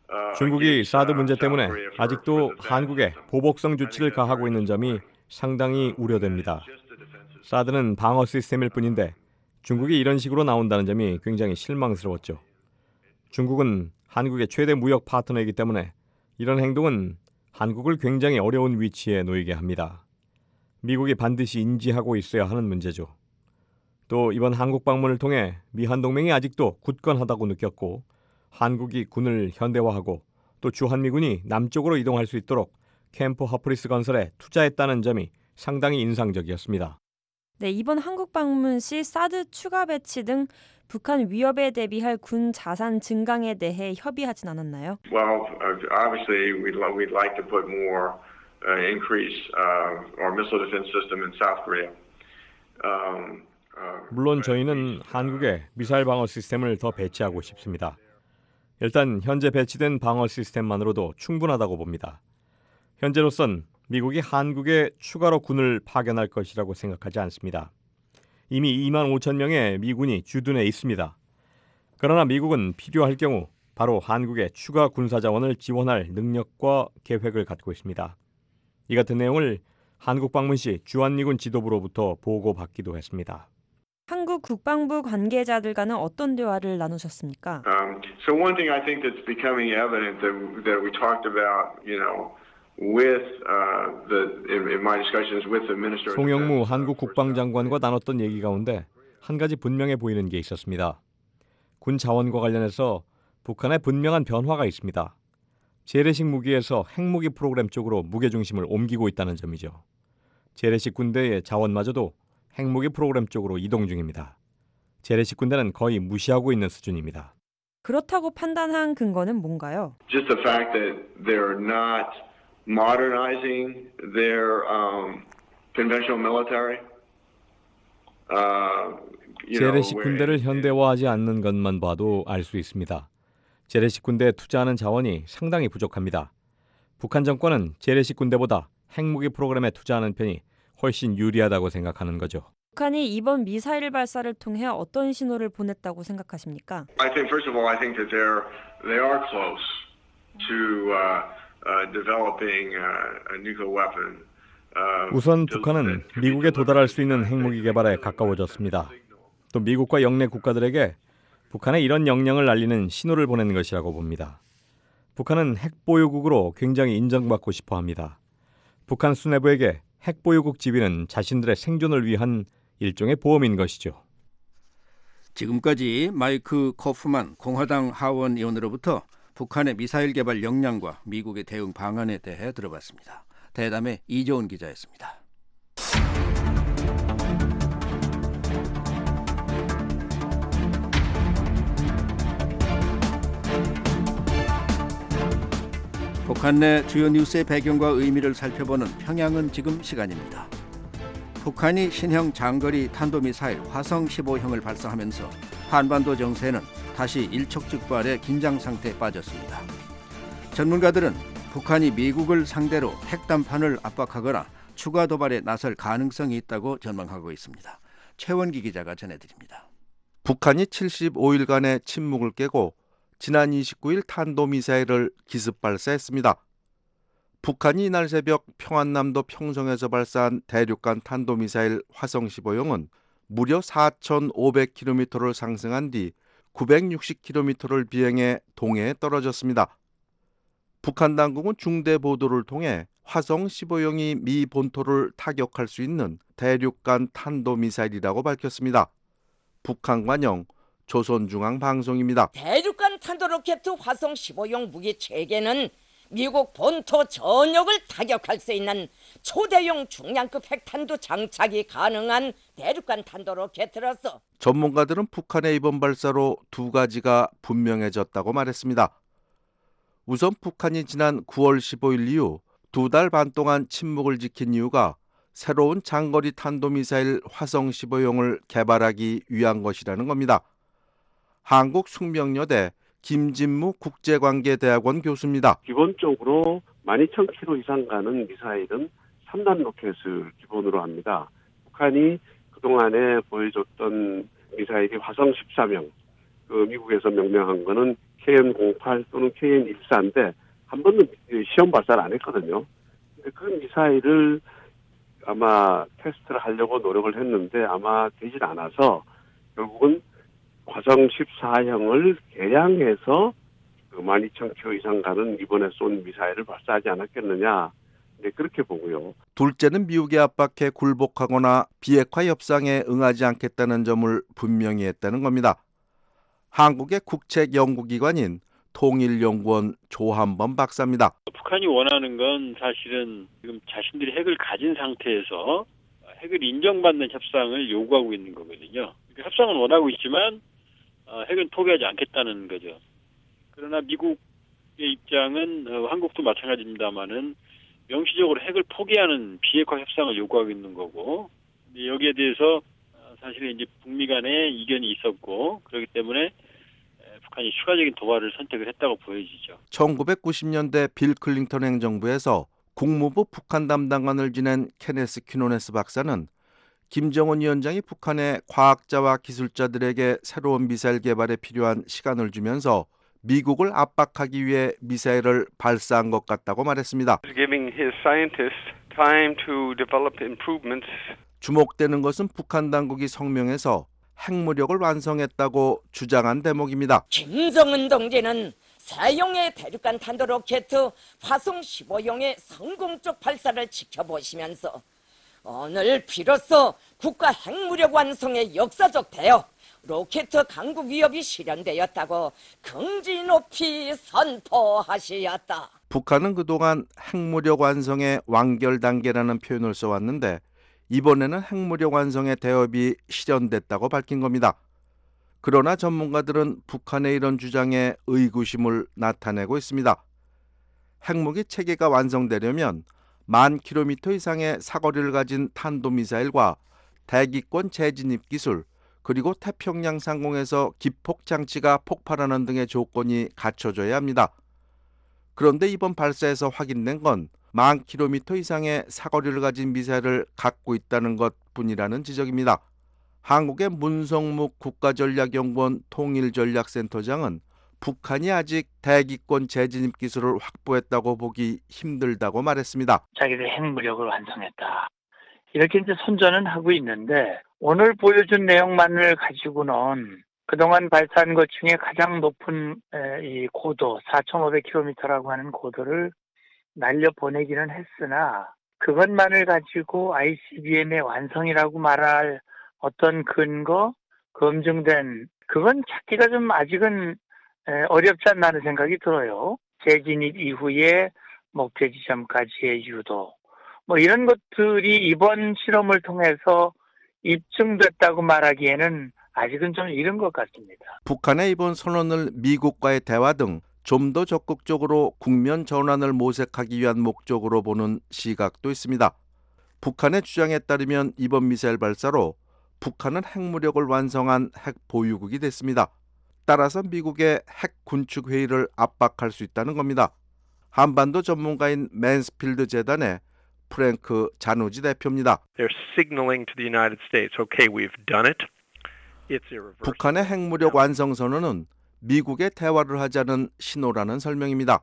중국이 사드 문제 때문에 아직도 한국에 보복성 조치를 가하고 있는 점이 상당히 우려됩니다. 사드는 방어 시스템일 뿐인데 중국이 이런 식으로 나온다는 점이 굉장히 실망스러웠죠. 중국은 한국의 최대 무역 파트너이기 때문에 이런 행동은 한국을 굉장히 어려운 위치에 놓이게 합니다. 미국이 반드시 인지하고 있어야 하는 문제죠. 또 이번 한국 방문을 통해 미한 동맹이 아직도 굳건하다고 느꼈고 한국이 군을 현대화하고 또 주한미군이 남쪽으로 이동할 수 있도록 캠프 허프리스 건설에 투자했다는 점이 상당히 인상적이었습니다. 네, 이번 한국 방문 시 사드 추가 배치 등 북한 위협에 대비할 군 자산 증강에 대해 협의하진 않았나요? Well, obviously we'd we'd like to put more uh, increase uh, our missile defense system in South Korea. Um, uh, 물론 저희는 한국에 미사일 방어 시스템을 더 배치하고 싶습니다. 일단 현재 배치된 방어 시스템만으로도 충분하다고 봅니다. 현재로선 미국이 한국에 추가로 군을 파견할 것이라고 생각하지 않습니다. 이미 이만 오천 명의 미군이 주둔해 있습니다. 그러나 미국은 필요할 경우 바로 한국에 추가 군사 자원을 지원할 능력과 계획을 갖고 있습니다. 이 같은 내용을 한국 방문 시 주한미군 지도부로부터 보고받기도 했습니다. 한국 국방부 관계자들과는 어떤 대화를 나누셨습니까? Um, so one thing I think that's becoming evident that that we talked about, you know, with uh, the in, in my discussions with the minister. 송영무 한국 국방장관과 나눴던 얘기 가운데 한 가지 분명해 보이는 게 있었습니다. 군 자원과 관련해서 북한의 분명한 변화가 있습니다. 재래식 무기에서 핵무기 프로그램 쪽으로 무게 중심을 옮기고 있다는 점이죠. 재래식 군대의 자원마저도 핵무기 프로그램 쪽으로 이동 중입니다. 재래식 군대는 거의 무시하고 있는 수준입니다. 그렇다고 판단한 근거는 뭔가요? Just the fact that they're not modernizing their um, conventional military. Uh, you know, 재래식 군대를 현대화하지 않는 것만 봐도 알 수 있습니다. 재래식 군대에 투자하는 자원이 상당히 부족합니다. 북한 정권은 재래식 군대보다 핵무기 프로그램에 투자하는 편이 훨씬 유리하다고 생각하는 거죠. 북한이 이번 미사일 발사를 통해 어떤 신호를 보냈다고 생각하십니까? I think first of all, I think that they're they are close to uh, uh, developing uh, a nuclear weapon. Uh, 우선 북한은 미국에 도달할 수 있는 핵무기 개발에 가까워졌습니다. 또 미국과 영내 국가들에게 북한의 이런 역량을 알리는 신호를 보내는 것이라고 봅니다. 북한은 핵보유국으로 굉장히 인정받고 싶어 합니다. 북한 수뇌부에게 핵보유국 지위는 자신들의 생존을 위한 일종의 보험인 것이죠. 지금까지 마이크 코프만 공화당 하원 의원으로부터 북한의 미사일 개발 역량과 미국의 대응 방안에 대해 들어봤습니다. 대담의 이조은 기자였습니다. 북한 내 주요 뉴스의 배경과 의미를 살펴보는 평양은 지금 시간입니다. 북한이 신형 장거리 탄도미사일 화성 십오형을 발사하면서 한반도 정세는 다시 일촉즉발의 긴장 상태에 빠졌습니다. 전문가들은 북한이 미국을 상대로 핵담판을 압박하거나 추가 도발에 나설 가능성이 있다고 전망하고 있습니다. 최원기 기자가 전해드립니다. 북한이 칠십오일간의 침묵을 깨고 지난 이십구일 탄도미사일을 기습 발사했습니다. 북한이 이날 새벽 평안남도 평성에서 발사한 대륙간 탄도미사일 화성 십오형은 무려 사천오백 킬로미터를 상승한 뒤 구백육십 킬로미터를 비행해 동해에 떨어졌습니다. 북한 당국은 중대 보도를 통해 화성 십오형이 미 본토를 타격할 수 있는 대륙간 탄도미사일이라고 밝혔습니다. 북한 관영 조선중앙방송입니다. 대륙간 탄도로켓 화성 십오형 무기 체계는 미국 본토 전역을 타격할 수 있는 초대형 중량급 핵탄두 장착이 가능한 대륙간 탄도로켓으로서 전문가들은 북한의 이번 발사로 두 가지가 분명해졌다고 말했습니다. 우선 북한이 지난 구월 십오일 이후 두 달 반 동안 침묵을 지킨 이유가 새로운 장거리 탄도미사일 화성 십오형을 개발하기 위한 것이라는 겁니다. 한국숙명여대 김진무 국제관계대학원 교수입니다. 기본적으로 만 이천 킬로미터 이상 가는 미사일은 삼 단 로켓을 기본으로 합니다. 북한이 그동안에 보여줬던 미사일이 화성 십삼 형, 그 미국에서 명명한 거는 케이엔 공팔 또는 케이엔 십사인데 한 번도 시험 발사를 안 했거든요. 근데 그 미사일을 아마 테스트를 하려고 노력을 했는데 아마 되질 않아서 결국은 화성 십사 형을 개량해서 그 만 이천 킬로미터 이상 가는 이번에 쏜 미사일을 발사하지 않았겠느냐. 네, 그렇게 보고요. 둘째는 미국에 압박해 굴복하거나 비핵화 협상에 응하지 않겠다는 점을 분명히 했다는 겁니다. 한국의 국책연구기관인 통일연구원 조한범 박사입니다. 북한이 원하는 건 사실은 지금 자신들이 핵을 가진 상태에서 핵을 인정받는 협상을 요구하고 있는 거거든요. 그러니까 협상은 원하고 있지만 핵은 포기하지 않겠다는 거죠. 그러나 미국의 입장은 한국도 마찬가지입니다만은 명시적으로 핵을 포기하는 비핵화 협상을 요구하고 있는 거고, 여기에 대해서 사실은 이제 북미 간에 이견이 있었고, 그렇기 때문에 북한이 추가적인 도발을 선택을 했다고 보여지죠. 천구백구십 년대 빌 클린턴 행정부에서 국무부 북한 담당관을 지낸 케네스 퀴노네스 박사는 김정은 위원장이 북한의 과학자와 기술자들에게 새로운 미사일 개발에 필요한 시간을 주면서 미국을 압박하기 위해 미사일을 발사한 것 같다고 말했습니다. Giving his scientists time to develop improvements. 주목되는 것은 북한 당국이 성명에서 핵무력을 완성했다고 주장한 대목입니다. 김정은 동지는 사용의 대륙간 탄도 로켓 화성 십오 형의 성공적 발사를 지켜보시면서 오늘 비로소 국가 핵무력 완성의 역사적 대역 로켓 강국 위협이 실현되었다고 긍지 높이 선포하시었다. 북한은 그동안 핵무력 완성의 완결 단계라는 표현을 써왔는데 이번에는 핵무력 완성의 대업이 실현됐다고 밝힌 겁니다. 그러나 전문가들은 북한의 이런 주장에 의구심을 나타내고 있습니다. 핵무기 체계가 완성되려면 만 킬로미터 이상의 사거리를 가진 탄도미사일과 대기권 재진입 기술, 그리고 태평양 상공에서 기폭 장치가 폭발하는 등의 조건이 갖춰져야 합니다. 그런데 이번 발사에서 확인된 건 만 킬로미터 이상의 사거리를 가진 미사일을 갖고 있다는 것뿐이라는 지적입니다. 한국의 문성묵 국가전략연구원 통일전략센터장은 북한이 아직 대기권 재진입 기술을 확보했다고 보기 힘들다고 말했습니다. 자기들 핵무력을 완성했다. 이렇게 이제 선전은 하고 있는데 오늘 보여준 내용만을 가지고는 그동안 발사한 것 중에 가장 높은 이 고도 사천오백 킬로미터라고 하는 고도를 날려보내기는 했으나 그것만을 가지고 아이씨비엠의 완성이라고 말할 어떤 근거, 검증된 그건 찾기가 좀 아직은 어렵지 않나 하는 생각이 들어요. 재진입 이후에 목표 지점까지의 유도 뭐 이런 것들이 이번 실험을 통해서 입증됐다고 말하기에는 아직은 좀 이른 것 같습니다. 북한의 이번 선언을 미국과의 대화 등 좀 더 적극적으로 국면 전환을 모색하기 위한 목적으로 보는 시각도 있습니다. 북한의 주장에 따르면 이번 미사일 발사로 북한은 핵무력을 완성한 핵 보유국이 됐습니다. 따라서 미국의 핵 군축 회의를 압박할 수 있다는 겁니다. 한반도 전문가인 맨스필드 재단의 프랭크 자누지 대표입니다. They're signaling to the United States, okay, we've done it. It's irreversible. 북한의 핵무력 완성 선언은 미국의 대화를 하자는 신호라는 설명입니다.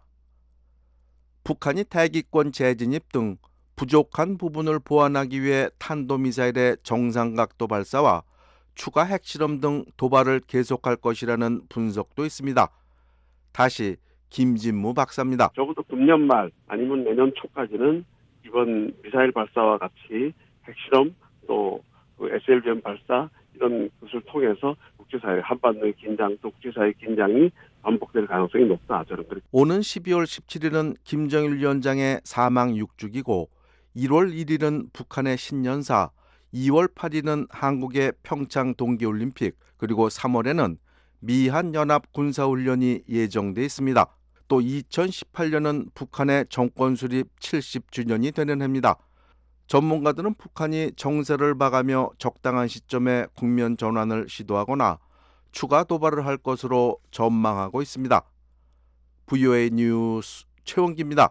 북한이 대기권 재진입 등 부족한 부분을 보완하기 위해 탄도미사일의 정상각도 발사와 추가 핵실험 등 도발을 계속할 것이라는 분석도 있습니다. 다시 김진무 박사입니다. 적어도 금년 말 아니면 내년 초까지는 이번 미사일 발사와 같이 핵실험 또 에스엘비엠 발사 이런 것을 통해서 국제사회 한반도의 긴장 또 국제사회의 긴장이 반복될 가능성이 높다. 저는 그렇게. 오는 십이월 십칠일은 김정일 위원장의 사망 육 주기고 일월 일일은 북한의 신년사, 이월 팔일은 한국의 평창 동계올림픽, 그리고 삼월에는 미한 연합 군사훈련이 예정돼 있습니다. 또 이천십팔년은 북한의 정권 수립 칠십 주년이 되는 해입니다. 전문가들은 북한이 정세를 봐가며 적당한 시점에 국면 전환을 시도하거나 추가 도발을 할 것으로 전망하고 있습니다. 브이오에이 뉴스 최원기입니다.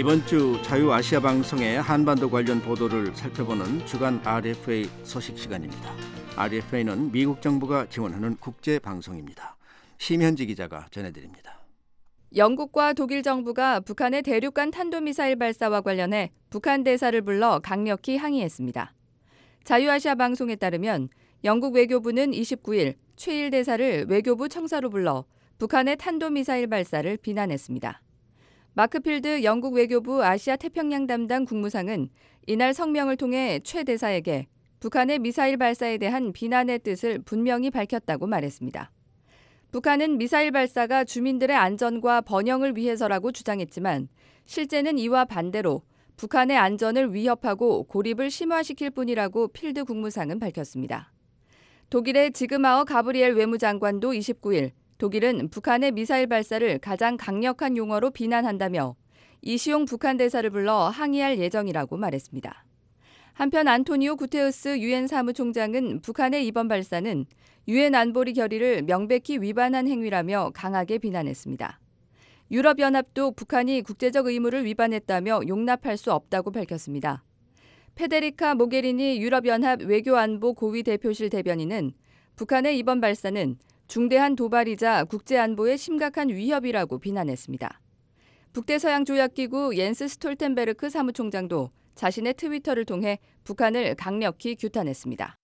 이번 주 자유아시아 방송의 한반도 관련 보도를 살펴보는 주간 알에프에이 소식 시간입니다. 알에프에이는 미국 정부가 지원하는 국제 방송입니다. 심현지 기자가 전해드립니다. 영국과 독일 정부가 북한의 대륙간 탄도미사일 발사와 관련해 북한 대사를 불러 강력히 항의했습니다. 자유아시아 방송에 따르면 영국 외교부는 이십구 일 최일 대사를 외교부 청사로 불러 북한의 탄도미사일 발사를 비난했습니다. 마크 필드 영국 외교부 아시아 태평양 담당 국무상은 이날 성명을 통해 최 대사에게 북한의 미사일 발사에 대한 비난의 뜻을 분명히 밝혔다고 말했습니다. 북한은 미사일 발사가 주민들의 안전과 번영을 위해서라고 주장했지만 실제는 이와 반대로 북한의 안전을 위협하고 고립을 심화시킬 뿐이라고 필드 국무상은 밝혔습니다. 독일의 지그마어 가브리엘 외무장관도 이십구 일 독일은 북한의 미사일 발사를 가장 강력한 용어로 비난한다며 이시용 북한 대사를 불러 항의할 예정이라고 말했습니다. 한편 안토니오 구테우스 유엔 사무총장은 북한의 이번 발사는 유엔 안보리 결의를 명백히 위반한 행위라며 강하게 비난했습니다. 유럽연합도 북한이 국제적 의무를 위반했다며 용납할 수 없다고 밝혔습니다. 페데리카 모게리니 유럽연합 외교안보 고위 대표실 대변인은 북한의 이번 발사는 중대한 도발이자 국제안보에 심각한 위협이라고 비난했습니다. 북대서양조약기구 옌스 스톨텐베르크 사무총장도 자신의 트위터를 통해 북한을 강력히 규탄했습니다.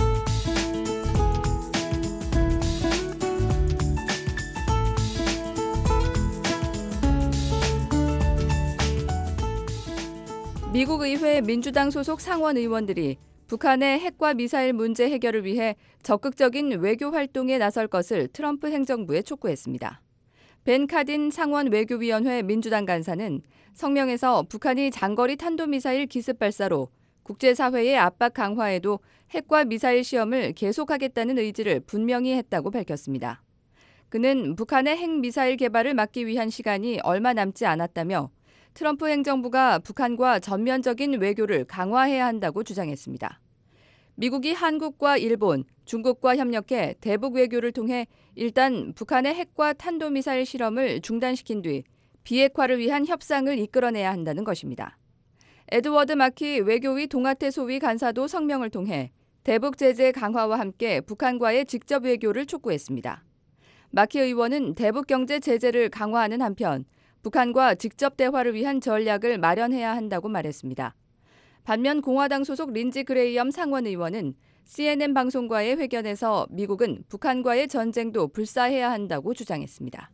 미국 의회 민주당 소속 상원 의원들이 북한의 핵과 미사일 문제 해결을 위해 적극적인 외교 활동에 나설 것을 트럼프 행정부에 촉구했습니다. 벤 카딘 상원 외교위원회 민주당 간사는 성명에서 북한이 장거리 탄도미사일 기습 발사로 국제사회의 압박 강화에도 핵과 미사일 시험을 계속하겠다는 의지를 분명히 했다고 밝혔습니다. 그는 북한의 핵미사일 개발을 막기 위한 시간이 얼마 남지 않았다며 트럼프 행정부가 북한과 전면적인 외교를 강화해야 한다고 주장했습니다. 미국이 한국과 일본, 중국과 협력해 대북 외교를 통해 일단 북한의 핵과 탄도미사일 실험을 중단시킨 뒤 비핵화를 위한 협상을 이끌어내야 한다는 것입니다. 에드워드 마키 외교위 동아태 소위 간사도 성명을 통해 대북 제재 강화와 함께 북한과의 직접 외교를 촉구했습니다. 마키 의원은 대북 경제 제재를 강화하는 한편 북한과 직접 대화를 위한 전략을 마련해야 한다고 말했습니다. 반면 공화당 소속 린지 그레이엄 상원 의원은 씨엔엔 방송과의 회견에서 미국은 북한과의 전쟁도 불사해야 한다고 주장했습니다.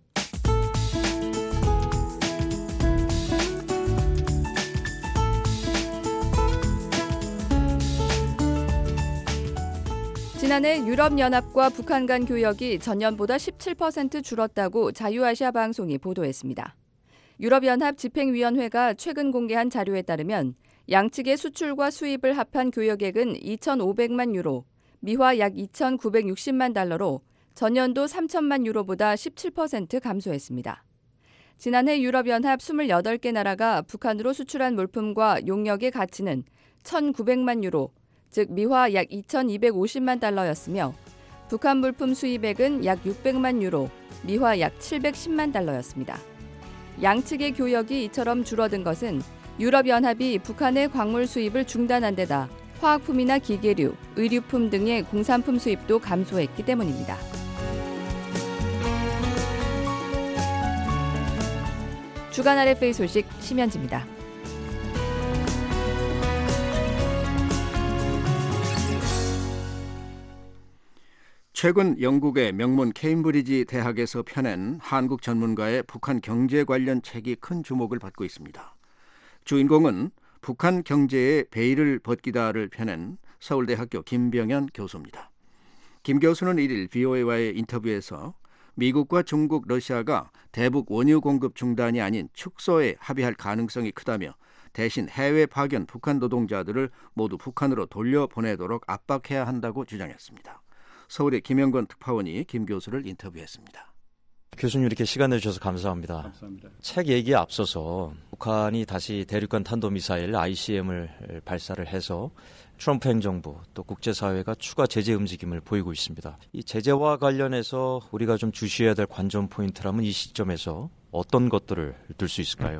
지난해 유럽연합과 북한 간 교역이 전년보다 십칠 퍼센트 줄었다고 자유아시아 방송이 보도했습니다. 유럽연합 집행위원회가 최근 공개한 자료에 따르면 양측의 수출과 수입을 합한 교역액은 이천오백만 유로, 미화 약 이천구백육십만 달러로 전년도 삼천만 유로보다 십칠 퍼센트 감소했습니다. 지난해 유럽연합 이십팔 개 나라가 북한으로 수출한 물품과 용역의 가치는 천구백만 유로, 즉 미화 약 이천이백오십만 달러였으며 북한 물품 수입액은 약 육백만 유로, 미화 약 칠백십만 달러였습니다. 양측의 교역이 이처럼 줄어든 것은 유럽연합이 북한의 광물 수입을 중단한 데다 화학품이나 기계류, 의류품 등의 공산품 수입도 감소했기 때문입니다. 주간 알에프에이 소식 심현지입니다. 최근 영국의 명문 케임브리지 대학에서 펴낸 한국 전문가의 북한 경제 관련 책이 큰 주목을 받고 있습니다. 주인공은 북한 경제의 베일을 벗기다를 펴낸 서울대학교 김병현 교수입니다. 김 교수는 일 일 브이오에이와의 인터뷰에서 미국과 중국, 러시아가 대북 원유 공급 중단이 아닌 축소에 합의할 가능성이 크다며 대신 해외 파견 북한 노동자들을 모두 북한으로 돌려보내도록 압박해야 한다고 주장했습니다. 서울의 김영건 특파원이 김 교수를 인터뷰했습니다. 교수님 이렇게 시간 내주셔서 감사합니다. 감사합니다. 책 얘기에 앞서서 북한이 다시 대륙간 탄도미사일 아이씨엠을 발사를 해서 트럼프 행정부 또 국제사회가 추가 제재 움직임을 보이고 있습니다. 이 제재와 관련해서 우리가 좀 주시해야 될 관전 포인트라면 이 시점에서 어떤 것들을 들 수 있을까요?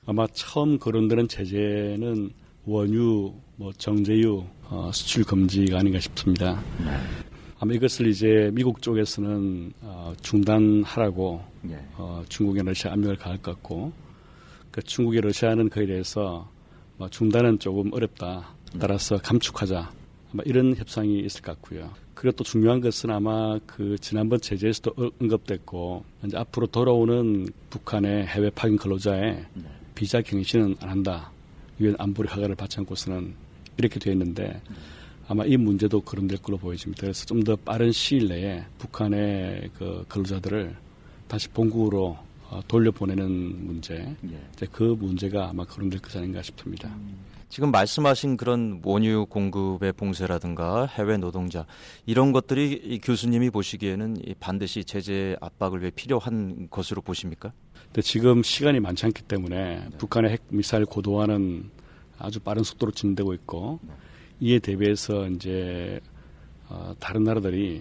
아마 처음 거론되는 제재는 원유, 뭐 정제유 어, 수출 금지가 아닌가 싶습니다. 네. 아마 이것을 이제 미국 쪽에서는 어, 중단하라고 네. 어, 중국에 러시아 압력을 가할 것 같고, 그 중국에 러시아는 그에 대해서 뭐 중단은 조금 어렵다. 따라서 감축하자. 아마 이런 협상이 있을 것 같고요. 그리고 또 중요한 것은 아마 그 지난번 제재에서도 언급됐고, 이제 앞으로 돌아오는 북한의 해외 파견 근로자의 네. 비자 갱신은 안 한다. 유엔 안보리 허가를 받지 않고서는 이렇게 되어 있는데 아마 이 문제도 거론될 걸로 보여집니다. 그래서 좀 더 빠른 시일 내에 북한의 그 근로자들을 다시 본국으로 돌려보내는 문제, 예. 이제 그 문제가 아마 거론될 것이 아닌가 싶습니다. 음. 지금 말씀하신 그런 원유 공급의 봉쇄라든가 해외 노동자 이런 것들이 이 교수님이 보시기에는 반드시 제재 압박을 위해 필요한 것으로 보십니까? 근데 지금 시간이 많지 않기 때문에 네. 북한의 핵 미사일 고도화는 아주 빠른 속도로 진행되고 있고 네. 이에 대비해서 이제 어, 다른 나라들이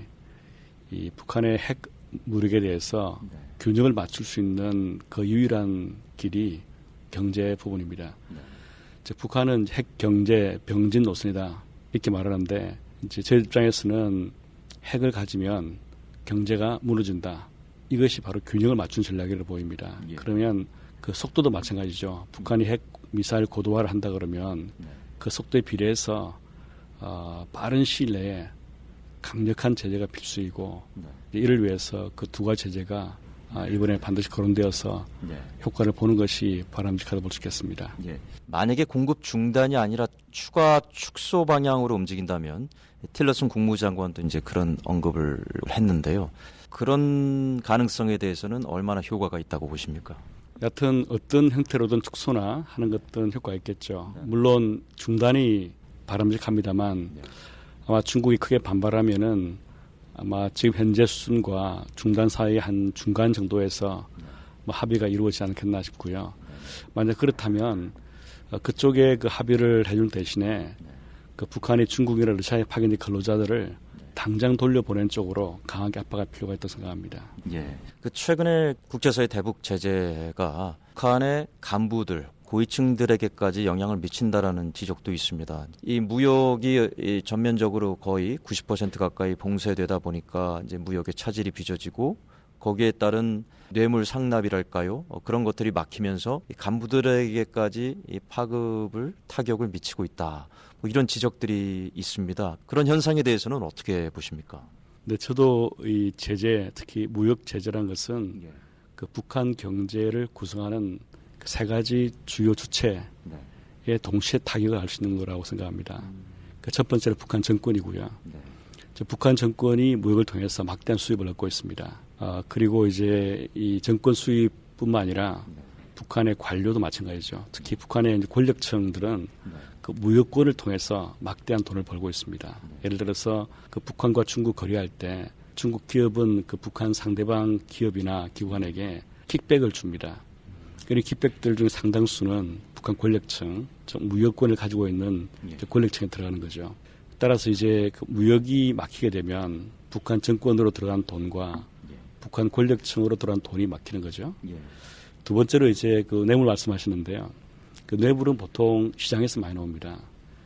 이 북한의 핵 무력에 대해서 네. 균형을 맞출 수 있는 그 유일한 길이 경제 부분입니다. 네. 이제 북한은 핵 경제 병진 노선이다 이렇게 말하는데 이제 제 입장에서는 핵을 가지면 경제가 무너진다. 이것이 바로 균형을 맞춘 전략이라고 보입니다. 예. 그러면 그 속도도 마찬가지죠. 북한이 핵 미사일 고도화를 한다 그러면 네. 그 속도에 비례해서 어, 빠른 시일 내에 강력한 제재가 필수이고 네. 이를 위해서 그 두 가지 제재가 아, 이번에 반드시 거론되어서 네. 효과를 보는 것이 바람직하다고 볼 수 있겠습니다. 예. 만약에 공급 중단이 아니라 추가 축소 방향으로 움직인다면 틸러슨 국무장관도 이제 그런 언급을 했는데요. 그런 가능성에 대해서는 얼마나 효과가 있다고 보십니까? 여하튼 어떤 형태로든 축소나 하는 것들은 효과가 있겠죠. 네. 물론 중단이 바람직합니다만 네. 아마 중국이 크게 반발하면은 아마 지금 현재 수준과 중단 사이의 한 중간 정도에서 뭐 합의가 이루어지지 않겠나 싶고요. 만약 그렇다면 그쪽에 그 합의를 해준 대신에 그 북한이 중국이나 러시아에 파견된 근로자들을 당장 돌려보내는 쪽으로 강하게 압박할 필요가 있다고 생각합니다. 예. 그 최근에 국제사회 대북 제재가 북한의 간부들, 고위층들에게까지 영향을 미친다라는 지적도 있습니다. 이 무역이 전면적으로 거의 구십 퍼센트 가까이 봉쇄되다 보니까 이제 무역의 차질이 빚어지고 거기에 따른 뇌물 상납이랄까요? 어, 그런 것들이 막히면서 이 간부들에게까지 이 파급을 타격을 미치고 있다. 뭐 이런 지적들이 있습니다. 그런 현상에 대해서는 어떻게 보십니까? 네, 저도 이 제재, 특히 무역 제재라는 것은 예. 그 북한 경제를 구성하는 그 세 가지 주요 주체에 네. 동시에 타격을 할 수 있는 거라고 생각합니다. 음. 그 첫 번째는 북한 정권이고요. 네. 저 북한 정권이 무역을 통해서 막대한 수입을 얻고 있습니다. 아, 그리고 이제 이 정권 수입뿐만 아니라 네. 북한의 관료도 마찬가지죠. 특히 북한의 이제 권력층들은 네. 그 무역권을 통해서 막대한 돈을 벌고 있습니다. 네. 예를 들어서 그 북한과 중국 거래할 때 중국 기업은 그 북한 상대방 기업이나 기관에게 킥백을 줍니다. 이 킥백들 중 상당수는 북한 권력층, 무역권을 가지고 있는 예. 권력층에 들어가는 거죠. 따라서 이제 그 무역이 막히게 되면 북한 정권으로 들어간 돈과 예. 북한 권력층으로 들어간 돈이 막히는 거죠. 예. 두 번째로 이제 그 뇌물 말씀하시는데요. 그 뇌물은 보통 시장에서 많이 나옵니다.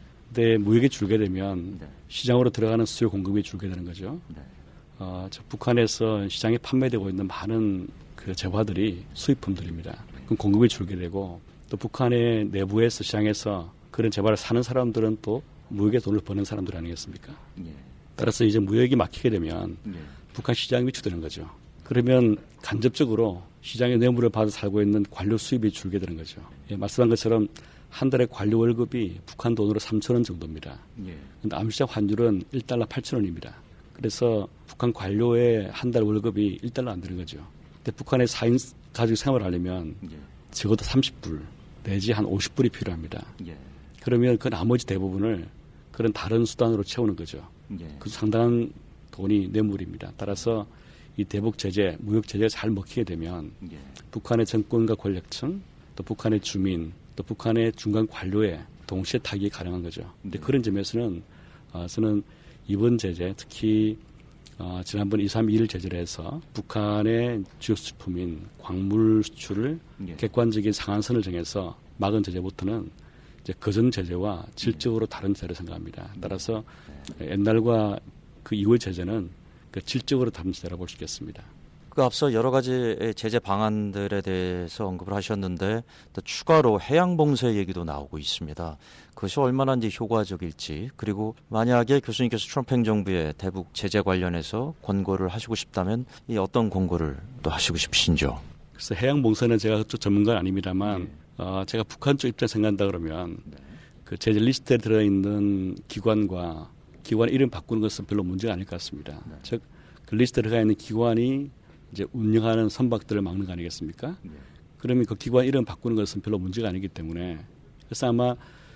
근데 무역이 줄게 되면 네. 시장으로 들어가는 수요 공급이 줄게 되는 거죠. 네. 어, 저 북한에서 시장에 판매되고 있는 많은 그 재화들이 수입품들입니다. 그럼 공급이 줄게 되고 또 북한의 내부에서 시장에서 그런 재화를 사는 사람들은 또 무역에 돈을 버는 사람들 아니겠습니까? 예. 따라서 이제 무역이 막히게 되면 예. 북한 시장이 위축되는 거죠. 그러면 간접적으로 시장의 뇌물을 받아 살고 있는 관료 수입이 줄게 되는 거죠. 예, 말씀한 것처럼 한 달에 관료 월급이 북한 돈으로 삼천 원 정도입니다. 그런데 예. 암시장 환율은 일 달러 팔천 원입니다. 그래서 북한 관료의 한 달 월급이 일 달러 안 되는 거죠. 근데 북한의 사 인 가족 생활을 하려면 예. 적어도 삼십 불 내지 한 오십 불이 필요합니다. 예. 그러면 그 나머지 대부분을 그런 다른 수단으로 채우는 거죠. 예. 그 상당한 돈이 뇌물입니다. 따라서 이 대북 제재, 무역 제재가 잘 먹히게 되면 예. 북한의 정권과 권력층, 또 북한의 주민, 또 북한의 중간 관료에 동시에 타격이 가능한 거죠. 근데 예. 그런 점에서는 어, 저는 이번 제재, 특히 어, 지난번 이, 삼, 이 일 제재를 해서 북한의 주요 수출품인 광물 수출을 예. 객관적인 상한선을 정해서 막은 제재부터는 이제 그전 제재와 질적으로 다른 제재를 생각합니다. 따라서 옛날과 그 이후의 제재는 그 질적으로 다른 제재라고 볼 수 있겠습니다. 그 앞서 여러 가지 제재 방안들에 대해서 언급을 하셨는데 또 추가로 해양 봉쇄 얘기도 나오고 있습니다. 그것이 얼마나 이제 효과적일지, 그리고 만약에 교수님께서 트럼프 행정부의 대북 제재 관련해서 권고를 하시고 싶다면 이 어떤 권고를 또 하시고 싶으신지요? 그래서 해양 봉쇄는 제가 그쪽 전문가는 아닙니다만 네. 어, 제가 북한 쪽 입장 생각한다 그러면 네. 그 제재 리스트에 들어있는 기관과 기관 이름 바꾸는 것은 별로 문제가 아닐 것 같습니다. 네. 즉, 그 리스트에 들어가 있는 기관이 이제 운영하는 선박들을 막는 거 아니겠습니까? 네. 그러면 그 기관 이름 바꾸는 것은 별로 문제가 아니기 때문에 그래서 아마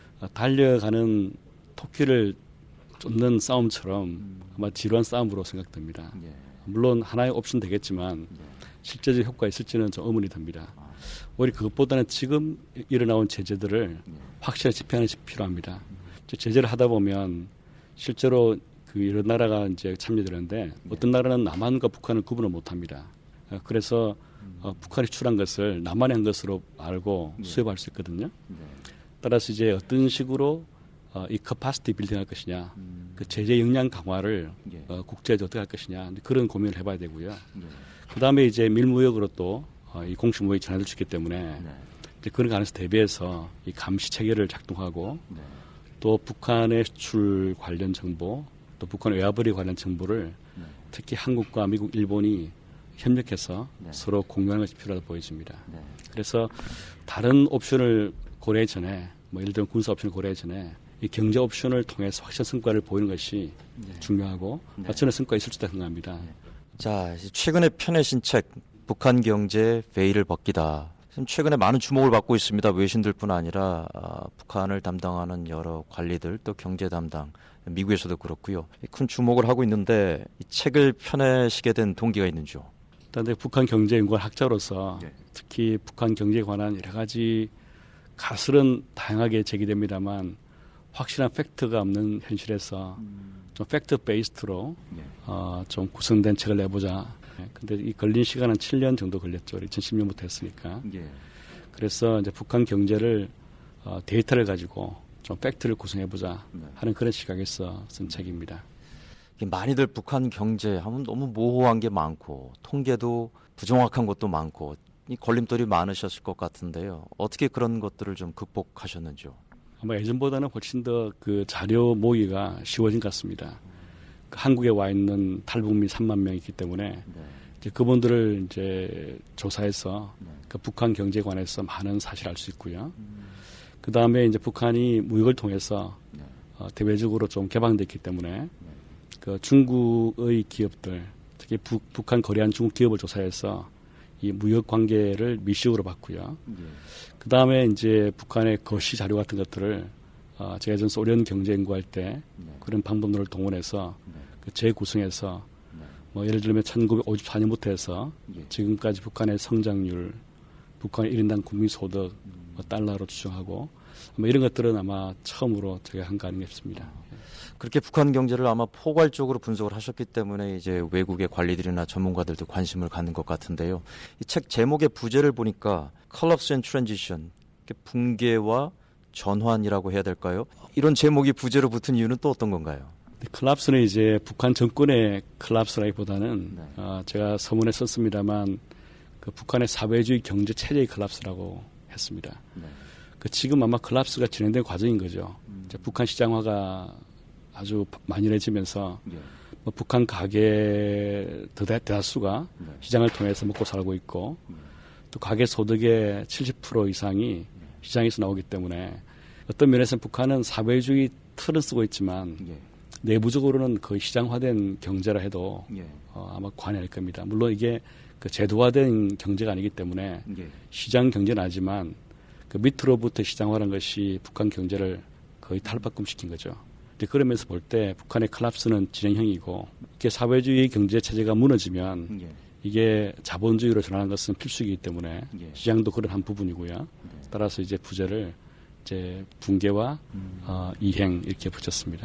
달려가는 토끼를 쫓는 싸움처럼 음. 아마 지루한 싸움으로 생각됩니다. 네. 물론 하나의 옵션 되겠지만 네. 실제적 효과가 있을지는 좀 의문이 듭니다. 아. 오히려 그것보다는 지금 일어나온 제재들을 네. 확실하게 집행하는 것이 필요합니다. 음. 제재를 하다 보면 실제로 그 여러 나라가 이제 참여되는데 네. 어떤 나라는 남한과 북한을 구분을 못합니다. 그래서 음. 어, 북한이 출한 것을 남한의 한 것으로 알고 네. 수입할 수 있거든요. 네. 따라서 이제 어떤 식으로 어, 이 커파시티 빌딩할 것이냐, 음. 그 제재 역량 강화를 네. 어, 국제에서 어떻게 할 것이냐 그런 고민을 해봐야 되고요. 네. 그 다음에 이제 밀무역으로 또 어, 이 공식 무역이 전환될 수 있기 때문에 네. 이제 그런 가능성 대비해서 이 감시 체계를 작동하고 네. 또 북한의 수출 관련 정보, 또 북한 외화벌이 관련 정보를 네. 특히 한국과 미국, 일본이 협력해서 네. 서로 공유하는 것이 필요하다 보여집니다. 네. 그래서 다른 옵션을 고려하기 전에, 뭐 예를 들면 군사 옵션을 고려하기 전에 이 경제 옵션을 통해서 확실한 성과를 보이는 것이 네. 중요하고 네. 확실한 성과가 있을 수 있다고 생각합니다. 네. 자, 최근에 펴내신 책 북한 경제 베일을 벗기다. 최근에 많은 주목을 받고 있습니다. 외신들뿐 아니라 아, 북한을 담당하는 여러 관리들, 또 경제 담당, 미국에서도 그렇고요. 큰 주목을 하고 있는데 이 책을 펴내시게 된 동기가 있는지요? 일단 북한 경제연구원 학자로서 네. 특히 북한 경제에 관한 여러 가지 가설은 다양하게 제기됩니다만 확실한 팩트가 없는 현실에서 음. 좀 팩트 베이스드로 네. 어, 좀 구성된 책을 내보자. 근데 이 걸린 시간은 칠 년 정도 걸렸죠. 이천십 년부터 했으니까. 예. 그래서 이제 북한 경제를 어, 데이터를 가지고 좀 팩트를 구성해보자 네. 하는 그런 시각에서 쓴 책입니다. 많이들 북한 경제 하면 너무 모호한 게 많고 통계도 부정확한 것도 많고 이 걸림돌이 많으셨을 것 같은데요. 어떻게 그런 것들을 좀 극복하셨는지요? 아마 예전보다는 훨씬 더 그 자료 모의가 쉬워진 것 같습니다. 한국에 와 있는 탈북민 삼만 명이 있기 때문에 네. 이제 그분들을 이제 조사해서 네. 그 북한 경제에 관해서 많은 사실을 알 수 있고요. 음. 그 다음에 이제 북한이 무역을 통해서 네. 어, 대외적으로 좀 개방됐기 때문에 네. 그 중국의 기업들, 특히 부, 북한 거래한 중국 기업을 조사해서 이 무역 관계를 미시으로 봤고요. 네. 그 다음에 이제 북한의 거시 자료 같은 것들을 어, 제가 전 소련 경제 연구할 때 네. 그런 방법론을 동원해서 네. 그 재구성해서 네. 뭐 예를 들면 천구백오십사 년부터 해서 예. 지금까지 북한의 성장률, 북한의 일 인당 국민소득 음. 뭐 달러로 추정하고 뭐 이런 것들은 아마 처음으로 제가 한 거 아닌가 싶습니다. 그렇게 북한 경제를 아마 포괄적으로 분석을 하셨기 때문에 이제 외국의 관리들이나 전문가들도 관심을 갖는 것 같은데요. 이 책 제목의 부제를 보니까 Collapse and Transition, 붕괴와 전환이라고 해야 될까요? 이런 제목이 부제로 붙은 이유는 또 어떤 건가요? 콜랍스는 이제 북한 정권의 콜랍스라기보다는 네. 어, 제가 서문에 썼습니다만 그 북한의 사회주의 경제 체제의 콜랍스라고 했습니다. 네. 그 지금 아마 콜랍스가 진행된 과정인 거죠. 음. 이제 북한 시장화가 아주 만연해지면서 네. 뭐 북한 가계 대다수가 네. 시장을 통해서 먹고 살고 있고 네. 또 가계 소득의 칠십 퍼센트 이상이 네. 시장에서 나오기 때문에 어떤 면에서는 북한은 사회주의 틀을 쓰고 있지만 네. 내부적으로는 거의 시장화된 경제라 해도 예. 어, 아마 관여할 겁니다. 물론 이게 그 제도화된 경제가 아니기 때문에 예. 시장 경제는 하지만 그 밑으로부터 시장화라는 것이 북한 경제를 거의 탈바꿈시킨 거죠. 근데 그러면서 볼 때 북한의 콜랍스는 진행형이고 이게 사회주의 경제 체제가 무너지면 예. 이게 자본주의로 전환하는 것은 필수이기 때문에 예. 시장도 그런 한 부분이고요. 예. 따라서 이제 부제를 이제 붕괴와 음. 어, 이행 이렇게 붙였습니다.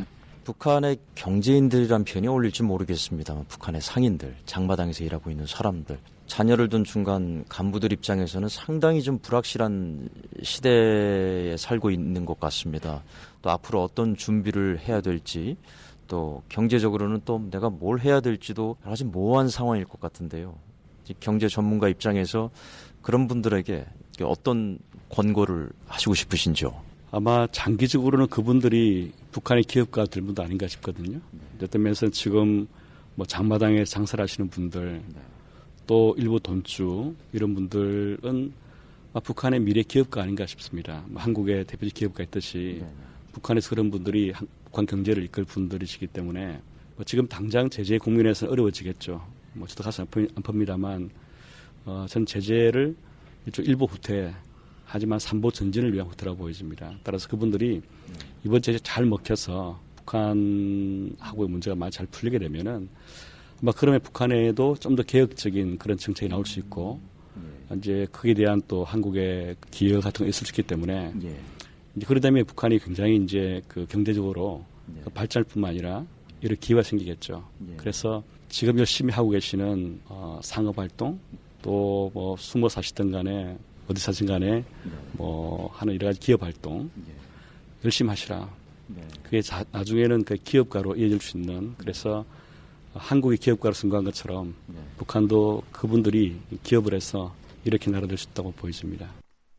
북한의 경제인들이란 표현이 어울릴지 모르겠습니다만 북한의 상인들, 장마당에서 일하고 있는 사람들, 자녀를 둔 중간 간부들 입장에서는 상당히 좀 불확실한 시대에 살고 있는 것 같습니다. 또 앞으로 어떤 준비를 해야 될지, 또 경제적으로는 또 내가 뭘 해야 될지도 여러 가지 모호한 상황일 것 같은데요. 경제 전문가 입장에서 그런 분들에게 어떤 권고를 하시고 싶으신지요? 아마 장기적으로는 그분들이 북한의 기업가들 분도 아닌가 싶거든요. 어떤 면에서는 지금 뭐 장마당에 장사를 하시는 분들, 또 일부 돈주 이런 분들은 북한의 미래 기업가 아닌가 싶습니다. 뭐 한국의 대표적 기업가 있듯이 네. 북한에서 그런 분들이 북한 경제를 이끌 분들이시기 때문에 뭐 지금 당장 제재 국면에서는 어려워지겠죠. 뭐 저도 가슴 아픕니다만 어, 전 제재를 일종 일부 후퇴 하지만 삼보 전진을 위한 후퇴라고 보여집니다. 따라서 그분들이 이번 제재 잘 먹혀서 북한하고의 문제가 많이 잘 풀리게 되면은 아마 그러면 북한에도 좀 더 개혁적인 그런 정책이 나올 수 있고 이제 그에 대한 또 한국의 기여 같은 거 있을 수 있기 때문에 예. 이제 그러다 보면 북한이 굉장히 이제 그 경제적으로 예. 그 발전할 뿐만 아니라 이런 기회가 생기겠죠. 예. 그래서 지금 열심히 하고 계시는 어, 상업 활동 또 뭐 숨어 사시든 간에 어디 사신 간에 예. 뭐 하는 여러 가지 기업 활동 예. 열심히 하시라. 예. 그게 자, 나중에는 그 기업가로 이어질 수 있는 그래서 한국이 기업가로 승거한 것처럼 예. 북한도 그분들이 기업을 해서 이렇게 나라될 수 있다고 보여집니다.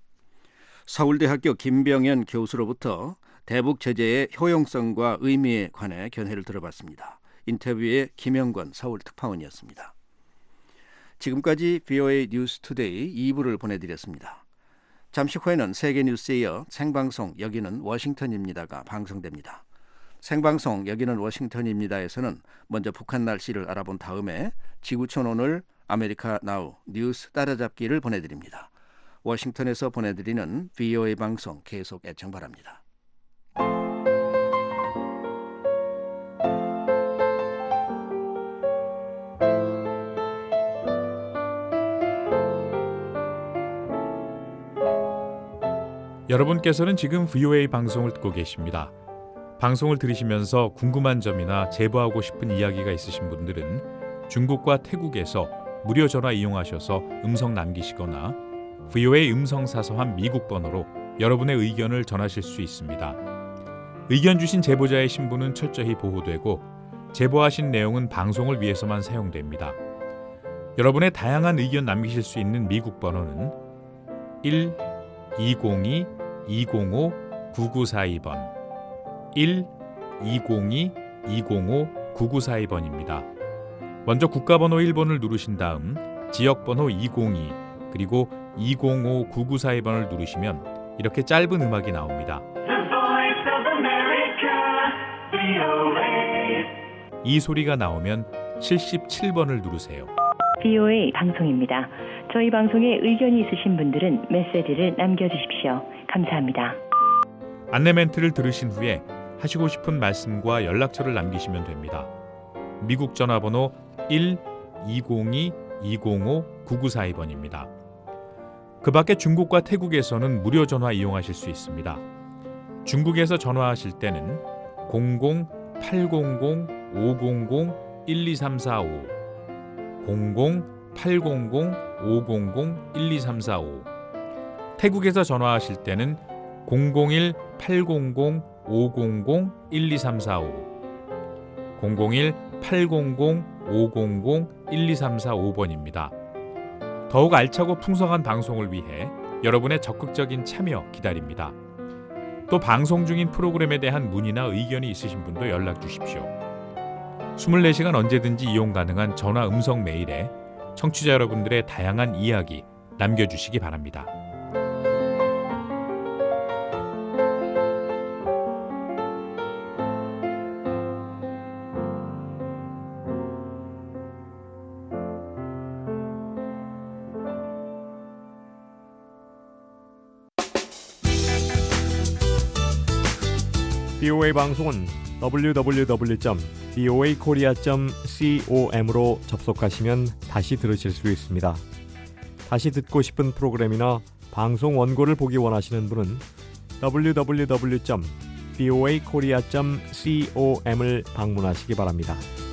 서울대학교 김병현 교수로부터 대북 제재의 효용성과 의미에 관해 견해를 들어봤습니다. 인터뷰에 김영권 서울특파원이었습니다. 지금까지 브이오에이 뉴스투데이 이 부를 보내드렸습니다. 잠시 후에는 세계뉴스에 이어 생방송 여기는 워싱턴입니다가 방송됩니다. 생방송 여기는 워싱턴입니다에서는 먼저 북한 날씨를 알아본 다음에 지구촌 오늘 아메리카 나우 뉴스 따라잡기를 보내드립니다. 워싱턴에서 보내드리는 브이오에이 방송 계속 애청 바랍니다. 여러분께서는 지금 브이오에이 방송을 듣고 계십니다. 방송을 들으시면서 궁금한 점이나 제보하고 싶은 이야기가 있으신 분들은 중국과 태국에서 무료 전화 이용하셔서 음성 남기시거나 브이오에이 음성사서함 미국 번호로 여러분의 의견을 전하실 수 있습니다. 의견 주신 제보자의 신분은 철저히 보호되고 제보하신 내용은 방송을 위해서만 사용됩니다. 여러분의 다양한 의견 남기실 수 있는 미국 번호는 일 이공이 이공오 구구사이 번 일 이공이 이공오 구구사이 번입니다. 먼저 국가번호 일 번을 누르신 다음 지역번호 이공이 그리고 이공오 구구사이 번을 누르시면 이렇게 짧은 음악이 나옵니다. 이 소리가 나오면 칠십칠 번을 누르세요. 브이오에이 방송입니다. 저희 방송에 의견이 있으신 분들은 메시지를 남겨주십시오. 감사합니다. 안내 멘트를 들으신 후에 하시고 싶은 말씀과 연락처를 남기시면 됩니다. 미국 전화번호 일 이공이 이공오 구구사이 번입니다. 그 밖에 중국과 태국에서는 무료 전화 이용하실 수 있습니다. 중국에서 전화하실 때는 공공 팔공공 오공공 일이삼사오 공공 팔공공 오공공 일이삼사오 태국에서 전화하실 때는 공공일 팔공공 오공공 일이삼사오 공공일 팔공공 오공공 일이삼사오 번입니다. 더욱 알차고 풍성한 방송을 위해 여러분의 적극적인 참여 기다립니다. 또 방송 중인 프로그램에 대한 문의나 의견이 있으신 분도 연락 주십시오. 이십사 시간 언제든지 이용 가능한 전화 음성 메일에 청취자 여러분들의 다양한 이야기 남겨주시기 바랍니다. 브이오에이 방송은 더블유 더블유 더블유 점 브이오에이 코리아 점 com으로 접속하시면 다시 들으실 수 있습니다. 다시 듣고 싶은 프로그램이나 방송 원고를 보기 원하시는 분은 더블유 더블유 더블유 점 브이오에이 코리아 닷 com을 방문하시기 바랍니다.